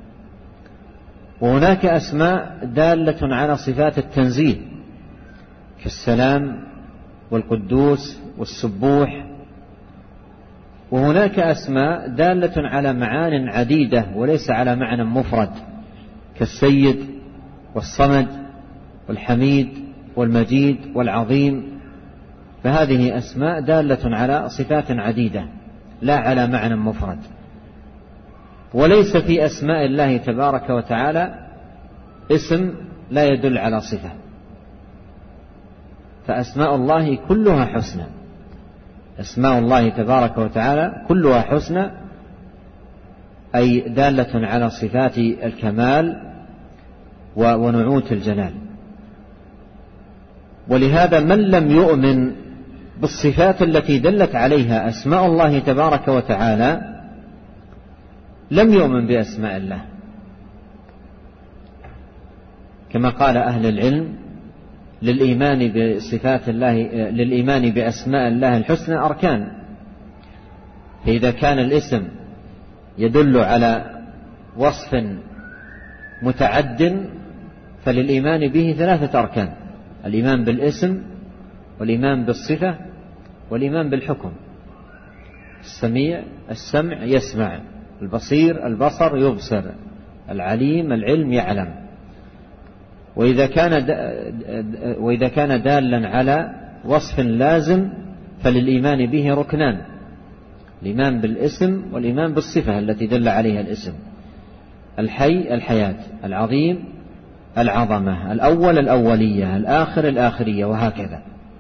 A: وهناك أسماء دالة على صفات التنزيه كالسلام والقدوس والسبوح. وهناك أسماء دالة على معان عديدة وليس على معنى مفرد كالسيد والصمد والحميد والمجيد والعظيم. فهذه أسماء دالة على صفات عديدة لا على معنى مفرد. وليس في أسماء الله تبارك وتعالى اسم لا يدل على صفة، فأسماء الله كلها حسنى. أسماء الله تبارك وتعالى كلها حسنى أي دالة على صفات الكمال ونعوت الجلال. ولهذا من لم يؤمن بالصفات التي دلت عليها أسماء الله تبارك وتعالى لم يؤمن بأسماء الله. كما قال أهل العلم للإيمان بصفات الله للإيمان بأسماء الله الحسنى أركان. فإذا كان الاسم يدل على وصف متعد فللإيمان به 3 أركان: الإيمان بالاسم، والإيمان بالصفة، والإيمان بالحكم. السميع السمع يسمع، البصير البصر يبصر، العليم العلم يعلم. وإذا كان دالا على وصف لازم فللإيمان به ركنان: الإيمان بالاسم، والإيمان بالصفة التي دل عليها الاسم. الحي الحياة، العظيم العظمة، الأول الأولية، الآخر الآخرية، وهكذا.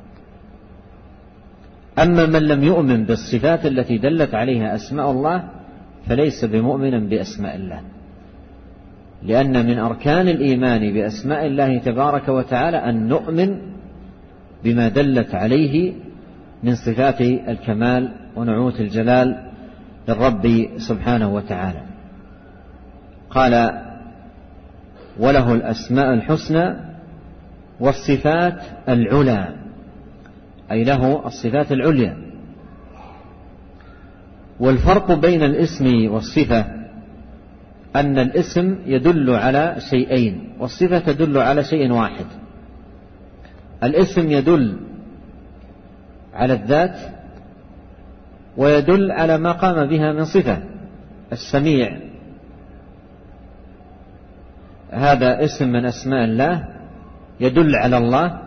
A: أما من لم يؤمن بالصفات التي دلت عليها أسماء الله فليس بمؤمن بأسماء الله، لأن من أركان الإيمان بأسماء الله تبارك وتعالى أن نؤمن بما دلت عليه من صفات الكمال ونعوت الجلال للرب سبحانه وتعالى. قال: وله الأسماء الحسنى والصفات العلى، أي له الصفات العليا. والفرق بين الاسم والصفة أن الاسم يدل على شيئين والصفة تدل على شيء واحد. الاسم يدل على الذات ويدل على ما قام بها من صفة. السميع هذا اسم من أسماء الله يدل على الله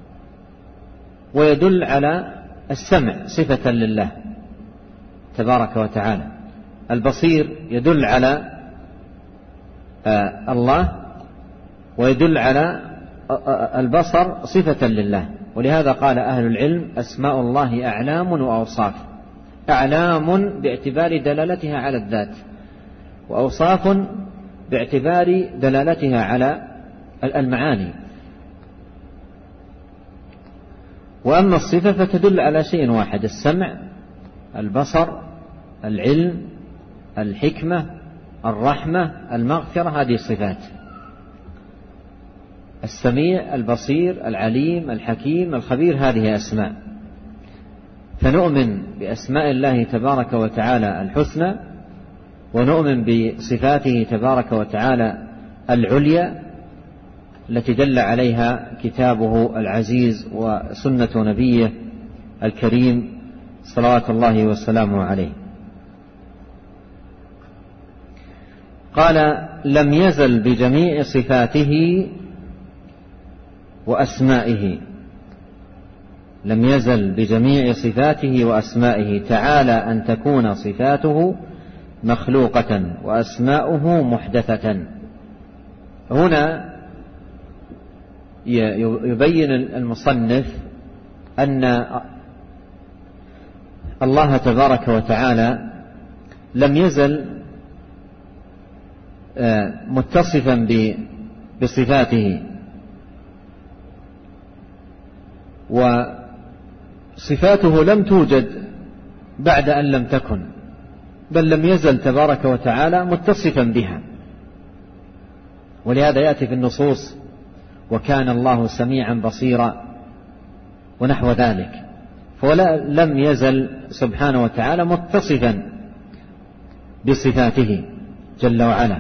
A: ويدل على السمع صفة لله تبارك وتعالى. البصير يدل على الله ويدل على البصر صفة لله. ولهذا قال أهل العلم أسماء الله أعلام وأوصاف. أعلام باعتبار دلالتها على الذات وأوصاف باعتبار دلالتها على المعاني. وأما الصفة فتدل على شيء واحد: السمع، البصر، العلم، الحكمة، الرحمة، المغفرة. هذه الصفات: السميع، البصير، العليم، الحكيم، الخبير. هذه أسماء. فنؤمن بأسماء الله تبارك وتعالى الحسنى ونؤمن بصفاته تبارك وتعالى العليا التي دل عليها كتابه العزيز وسنة نبيه الكريم صلوات الله وسلامه عليه. قال: لم يزل بجميع صفاته وأسمائه. لم يزل بجميع صفاته وأسمائه تعالى أن تكون صفاته مخلوقة وأسماؤه محدثة. هنا يبين المصنف أن الله تبارك وتعالى لم يزل متصفا بصفاته، وصفاته لم توجد بعد أن لم تكن، بل لم يزل تبارك وتعالى متصفا بها. ولهذا يأتي في النصوص: وكان الله سميعا بصيرا ونحو ذلك. فلم يزل سبحانه وتعالى متصفا بصفاته جل وعلا.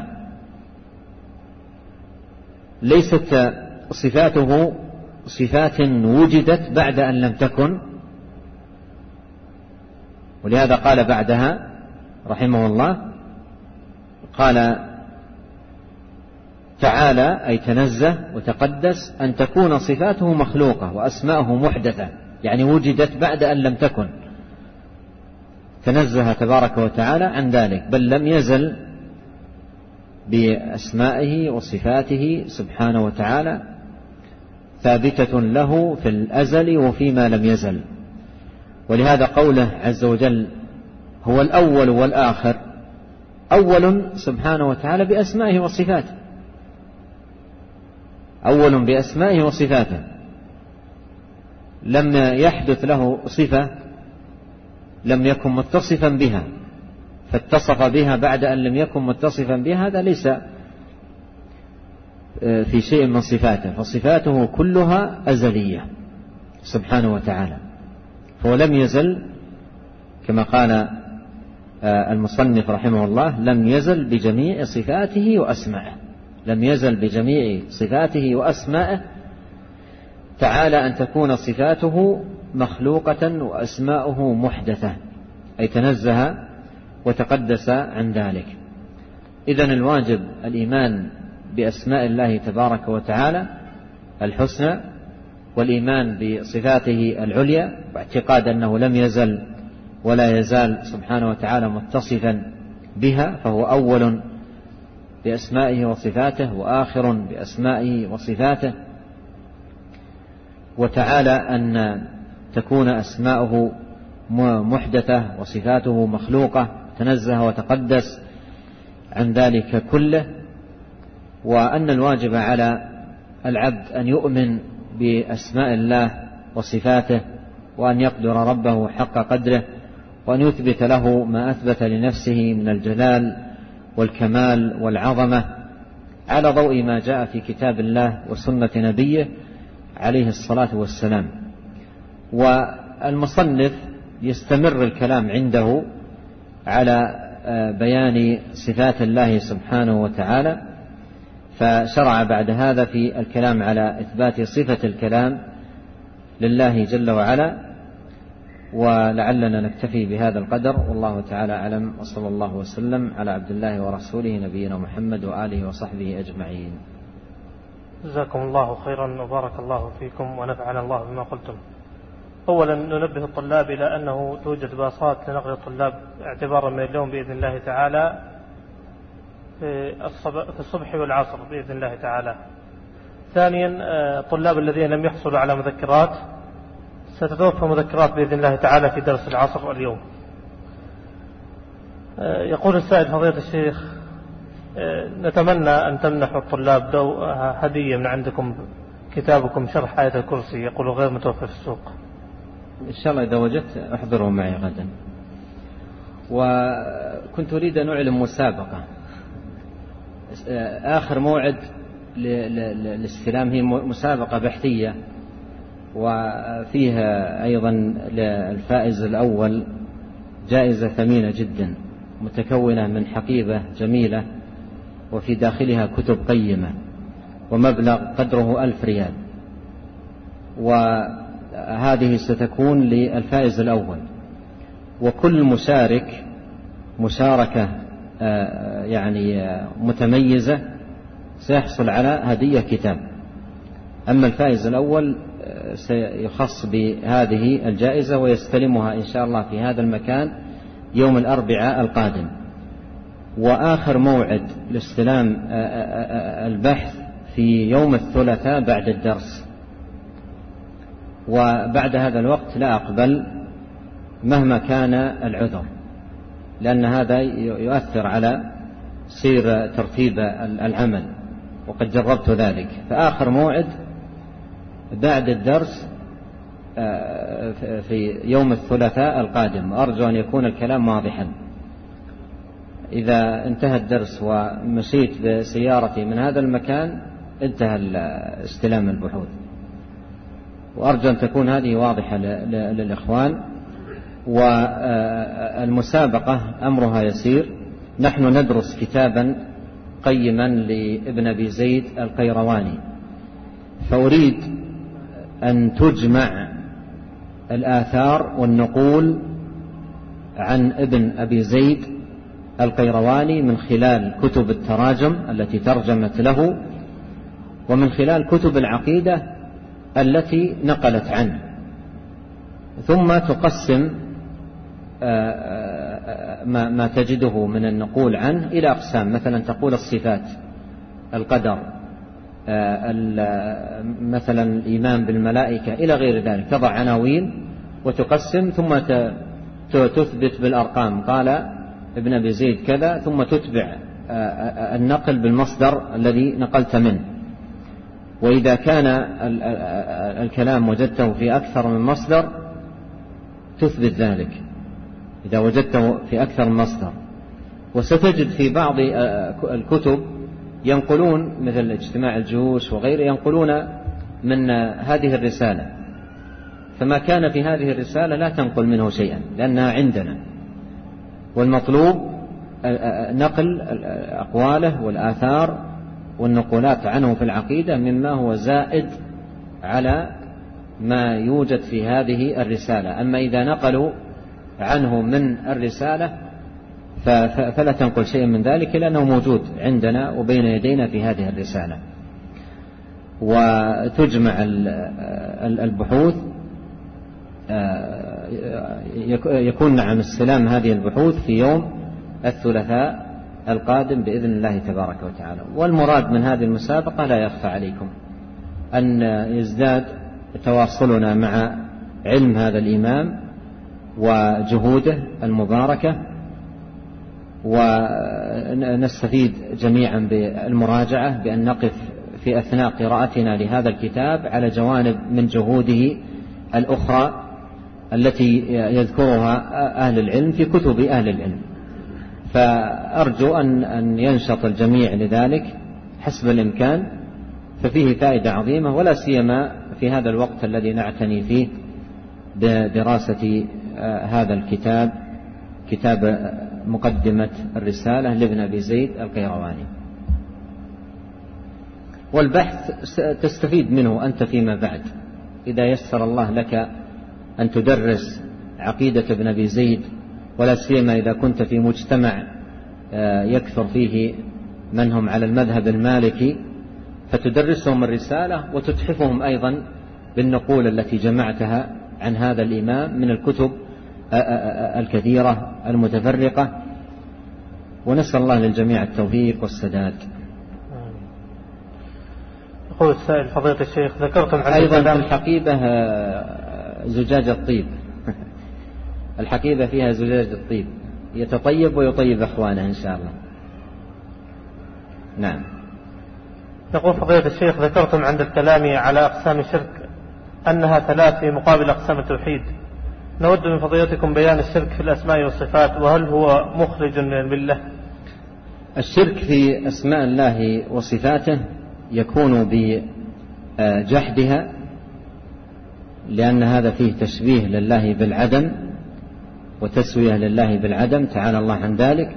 A: ليست صفاته صفات وجدت بعد أن لم تكن. ولهذا قال بعدها رحمه الله، قال تعالى أي تنزه وتقدس أن تكون صفاته مخلوقة وأسماءه محدثة، يعني وجدت بعد أن لم تكن. تنزه تبارك وتعالى عن ذلك، بل لم يزل بأسمائه وصفاته سبحانه وتعالى ثابتة له في الأزل وفيما لم يزل. ولهذا قوله عز وجل: هو الأول والآخر. أول سبحانه وتعالى بأسمائه وصفاته، أول بأسمائه وصفاته. لم يحدث له صفة لم يكن متصفا بها فاتصف بها بعد أن لم يكن متصفا بها، هذا ليس في شيء من صفاته، فصفاته كلها أزلية سبحانه وتعالى. فهو لم يزل كما قال المصنف رحمه الله: لم يزل بجميع صفاته وأسمائه. لم يزل بجميع صفاته وأسمائه تعالى أن تكون صفاته مخلوقة وأسماؤه محدثة، أي تنزه وتقدس عن ذلك. إذن الواجب الإيمان بأسماء الله تبارك وتعالى الحسنى، والإيمان بصفاته العليا، واعتقاد أنه لم يزل ولا يزال سبحانه وتعالى متصفا بها، فهو أول بأسمائه وصفاته وآخر بأسمائه وصفاته. وتعالى أن تكون أسماؤه محدثة وصفاته مخلوقة، تنزه وتقدس عن ذلك كله. وأن الواجب على العبد أن يؤمن بأسماء الله وصفاته، وأن يقدر ربه حق قدره، وأن يثبت له ما أثبت لنفسه من الجلال والكمال والعظمة على ضوء ما جاء في كتاب الله وسنة نبيه عليه الصلاة والسلام. والمصنف يستمر الكلام عنده على بيان صفات الله سبحانه وتعالى، فشرع بعد هذا في الكلام على إثبات صفة الكلام لله جل وعلا. ولعلنا نكتفي بهذا القدر، والله تعالى أعلم، وصلى الله وسلم على عبد الله ورسوله نبينا محمد وآله وصحبه أجمعين.
B: جزاكم الله خيرا وبارك الله فيكم ونفعنا الله بما قلتم. أولا ننبه الطلاب إلى أنه توجد باصات لنقل الطلاب اعتبارا من اليوم بإذن الله تعالى في الصبح والعصر بإذن الله تعالى. ثانيا الطلاب الذين لم يحصلوا على مذكرات ستتوفى مذكرات بإذن الله تعالى في درس العصر اليوم. يقول السائل فضيلة الشيخ نتمنى أن تمنحوا الطلاب هدية من عندكم، كتابكم شرح آية الكرسي، يقول غير متوفر في السوق.
A: إن شاء الله إذا وجدت أحضره معي غدا. وكنت أريد أن أعلم مسابقة، آخر موعد للاستلام هي مسابقة بحثية، وفيها أيضا للفائز الأول جائزة ثمينة جدا متكونة من حقيبة جميلة وفي داخلها كتب قيمة ومبلغ قدره 1000 ريال، وهذه ستكون للفائز الأول. وكل مشارك مشاركة يعني متميزة سيحصل على هدية كتاب. أما الفائز الأول سيخص بهذه الجائزة ويستلمها إن شاء الله في هذا المكان يوم الأربعاء القادم. وآخر موعد لاستلام البحث في يوم الثلاثاء بعد الدرس، وبعد هذا الوقت لا أقبل مهما كان العذر، لأن هذا يؤثر على سير ترتيب العمل، وقد جربت ذلك. فآخر موعد بعد الدرس في يوم الثلاثاء القادم. أرجو أن يكون الكلام واضحا. إذا انتهى الدرس ومشيت بسيارتي من هذا المكان انتهى استلام البحوث، وأرجو أن تكون هذه واضحة للإخوان. والمسابقة أمرها يسير. نحن ندرس كتابا قيما لابن أبي زيد القيرواني، فأريد أن تجمع الآثار والنقول عن ابن أبي زيد القيرواني من خلال كتب التراجم التي ترجمت له، ومن خلال كتب العقيدة التي نقلت عنه، ثم تقسم ما تجده من النقول عنه إلى أقسام. مثلا تقول الصفات، القدر، مثلا الإيمان بالملائكة إلى غير ذلك، تضع عناوين وتقسم، ثم تثبت بالأرقام قال ابن أبي زيد كذا، ثم تتبع النقل بالمصدر الذي نقلت منه. وإذا كان الكلام وجدته في أكثر من مصدر تثبت ذلك، إذا وجدته في أكثر من مصدر. وستجد في بعض الكتب ينقلون مثل اجتماع الجيوش وغيره، ينقلون من هذه الرسالة، فما كان في هذه الرسالة لا تنقل منه شيئا لأنها عندنا، والمطلوب نقل أقواله والآثار والنقولات عنه في العقيدة مما هو زائد على ما يوجد في هذه الرسالة. أما إذا نقلوا عنه من الرسالة فلا تنقل شيء من ذلك، لأنه موجود عندنا وبين يدينا في هذه الرسالة. وتجمع البحوث، يكون نعم استلام هذه البحوث في يوم الثلاثاء القادم بإذن الله تبارك وتعالى. والمراد من هذه المسابقة لا يخفى عليكم أن يزداد تواصلنا مع علم هذا الإمام وجهوده المباركة، ونستفيد جميعا بالمراجعة بأن نقف في أثناء قراءتنا لهذا الكتاب على جوانب من جهوده الأخرى التي يذكرها أهل العلم في كتب أهل العلم. فأرجو أن ينشط الجميع لذلك حسب الإمكان، ففيه فائدة عظيمة، ولا سيما في هذا الوقت الذي نعتني فيه بدراسة هذا الكتاب، كتاب مقدمة الرسالة لابن أبي زيد القيرواني. والبحث تستفيد منه أنت فيما بعد إذا يسر الله لك أن تدرس عقيدة ابن أبي زيد، ولا سيما إذا كنت في مجتمع يكثر فيه من هم على المذهب المالكي، فتدرسهم الرسالة وتتحفهم أيضا بالنقول التي جمعتها عن هذا الإمام من الكتب الكثيرة المتفرقة، ونسأل الله للجميع التوفيق والسداد.
B: يقول السائل فضيلة الشيخ ذكرتم
A: أيضا في الحقيبة زجاج الطيب الحقيبة فيها زجاج الطيب يتطيب ويطيب أخوانه إن شاء الله. نعم.
B: يقول فضيلة الشيخ ذكرتم عند الكلام على أقسام الشرك أنها 3 في مقابل أقسام التوحيد، نود من فضيلتكم بيان الشرك في الأسماء والصفات، وهل هو مخرج من الملة؟
A: الشرك في أسماء الله وصفاته يكون بجحدها، لأن هذا فيه تشبيه لله بالعدم وتسوية لله بالعدم تعالى الله عن ذلك،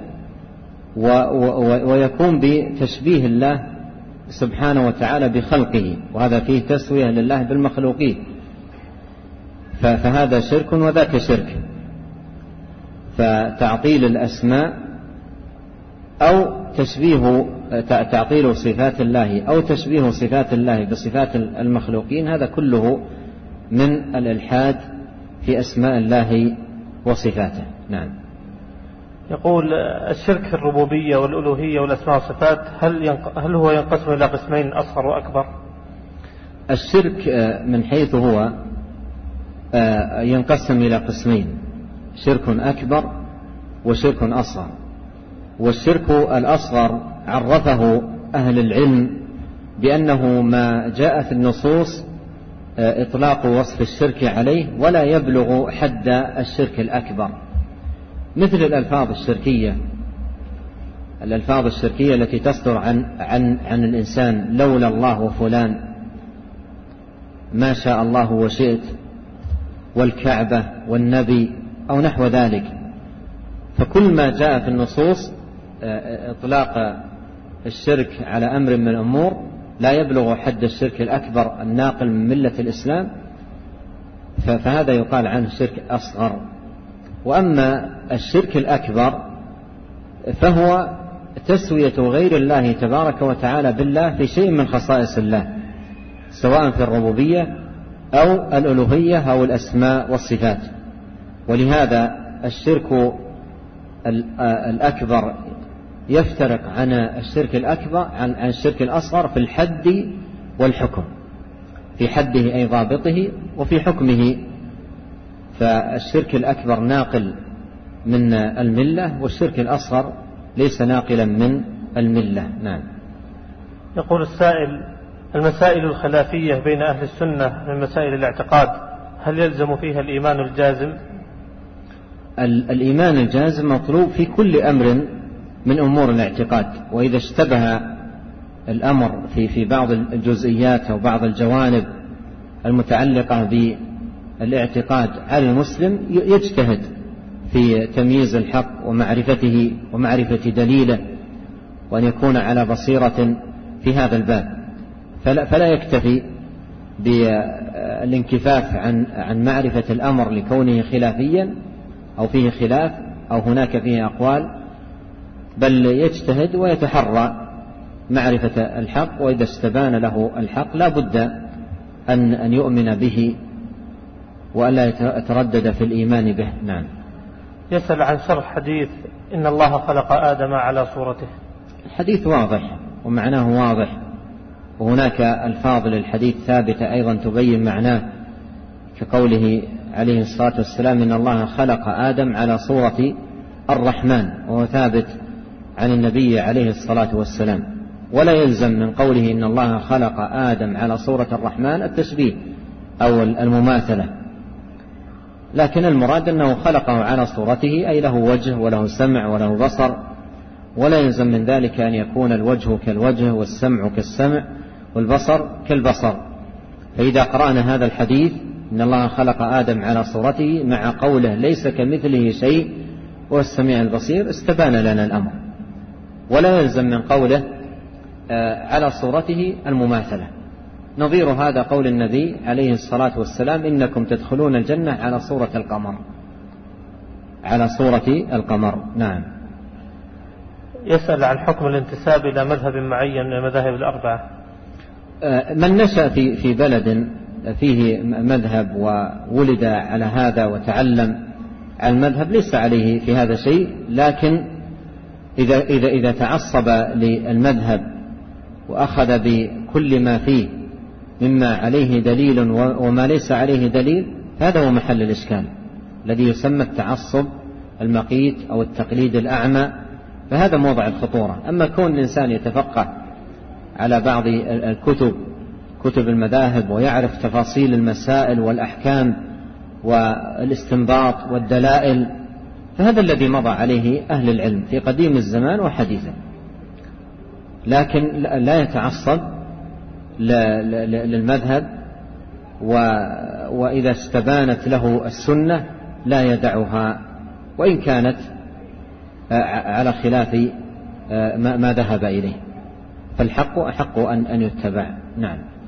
A: ويكون بتشبيه الله سبحانه وتعالى بخلقه، وهذا فيه تسوية لله بالمخلوقين، فهذا شرك وذاك شرك. فتعطيل الأسماء أو تعطيل صفات الله أو تشبيه صفات الله بصفات المخلوقين، هذا كله من الإلحاد في أسماء الله وصفاته. نعم.
B: يقول الشرك في الربوبية والألوهية والأسماء والصفات هل هو ينقسم إلى قسمين، أصغر وأكبر؟
A: الشرك من حيث هو ينقسم إلى قسمين، شرك أكبر وشرك أصغر. والشرك الأصغر عرفه أهل العلم بأنه ما جاء في النصوص إطلاق وصف الشرك عليه ولا يبلغ حد الشرك الأكبر، مثل الألفاظ الشركية التي تصدر عن الإنسان: لولا الله وفلان، ما شاء الله وشئت، والكعبة والنبي، أو نحو ذلك. فكل ما جاء في النصوص إطلاق الشرك على أمر من الأمور لا يبلغ حد الشرك الأكبر الناقل من ملة الإسلام، فهذا يقال عنه شرك أصغر. وأما الشرك الأكبر فهو تسوية غير الله تبارك وتعالى بالله في شيء من خصائص الله، سواء في الربوبية أو الألوهية أو الأسماء والصفات. ولهذا الشرك الأكبر يفترق عن الشرك الأكبر عن الشرك الأصغر في الحد والحكم، في حده أي ضابطه وفي حكمه. فالشرك الأكبر ناقل من الملة، والشرك الأصغر ليس ناقلا من الملة. نعم.
B: يقول السائل: المسائل الخلافية بين أهل السنة من مسائل الاعتقاد هل يلزم فيها الإيمان الجازم؟
A: الإيمان الجازم مطلوب في كل أمر من أمور الاعتقاد، وإذا اشتبه الأمر في بعض الجزئيات أو بعض الجوانب المتعلقة بالاعتقاد على المسلم يجتهد في تمييز الحق ومعرفته ومعرفة دليله، وأن يكون على بصيرة في هذا الباب، فلا يكتفي بالانكفاف عن معرفة الأمر لكونه خلافيا أو فيه خلاف أو هناك فيه أقوال، بل يجتهد ويتحرى معرفة الحق، وإذا استبان له الحق لا بد أن يؤمن به وألا يتردد في الإيمان به. نعم.
B: يسأل عن شرح حديث إن الله خلق آدم على صورته.
A: الحديث واضح ومعناه واضح، وهناك ألفاظ للحديث ثابتة أيضا تبين معناه، كقوله عليه الصلاة والسلام: إن الله خلق آدم على صورة الرحمن، وهو ثابت عن النبي عليه الصلاة والسلام. ولا يلزم من قوله إن الله خلق آدم على صورة الرحمن التشبيه أو المماثلة، لكن المراد أنه خلقه على صورته، أي له وجه وله سمع وله بصر، ولا يلزم من ذلك أن يكون الوجه كالوجه والسمع كالسمع والبصر كالبصر. فإذا قرأنا هذا الحديث إن الله خلق آدم على صورته مع قوله ليس كمثله شيء وهو السميع البصير استبان لنا الأمر، ولا يلزم من قوله على صورته المماثلة. نظير هذا قول النبي عليه الصلاة والسلام: إنكم تدخلون الجنة على صورة القمر، على صورة القمر. نعم.
B: يسأل عن حكم الانتساب إلى مذهب معين من المذاهب الأربعة.
A: من نشأ في بلد فيه مذهب وولد على هذا وتعلم على المذهب ليس عليه في هذا شيء، لكن إذا تعصب للمذهب وأخذ بكل ما فيه مما عليه دليل وما ليس عليه دليل، هذا هو محل الإشكال الذي يسمى التعصب المقيت أو التقليد الأعمى، فهذا موضع الخطورة. أما كون الإنسان يتفقه على بعض الكتب، كتب المذاهب، ويعرف تفاصيل المسائل والأحكام والاستنباط والدلائل، فهذا الذي مضى عليه أهل العلم في قديم الزمان وحديثه، لكن لا يتعصب للمذهب، وإذا استبانت له السنة لا يدعها وإن كانت على خلاف ما ذهب إليه، فالحق أحق أن يتبع. نعم.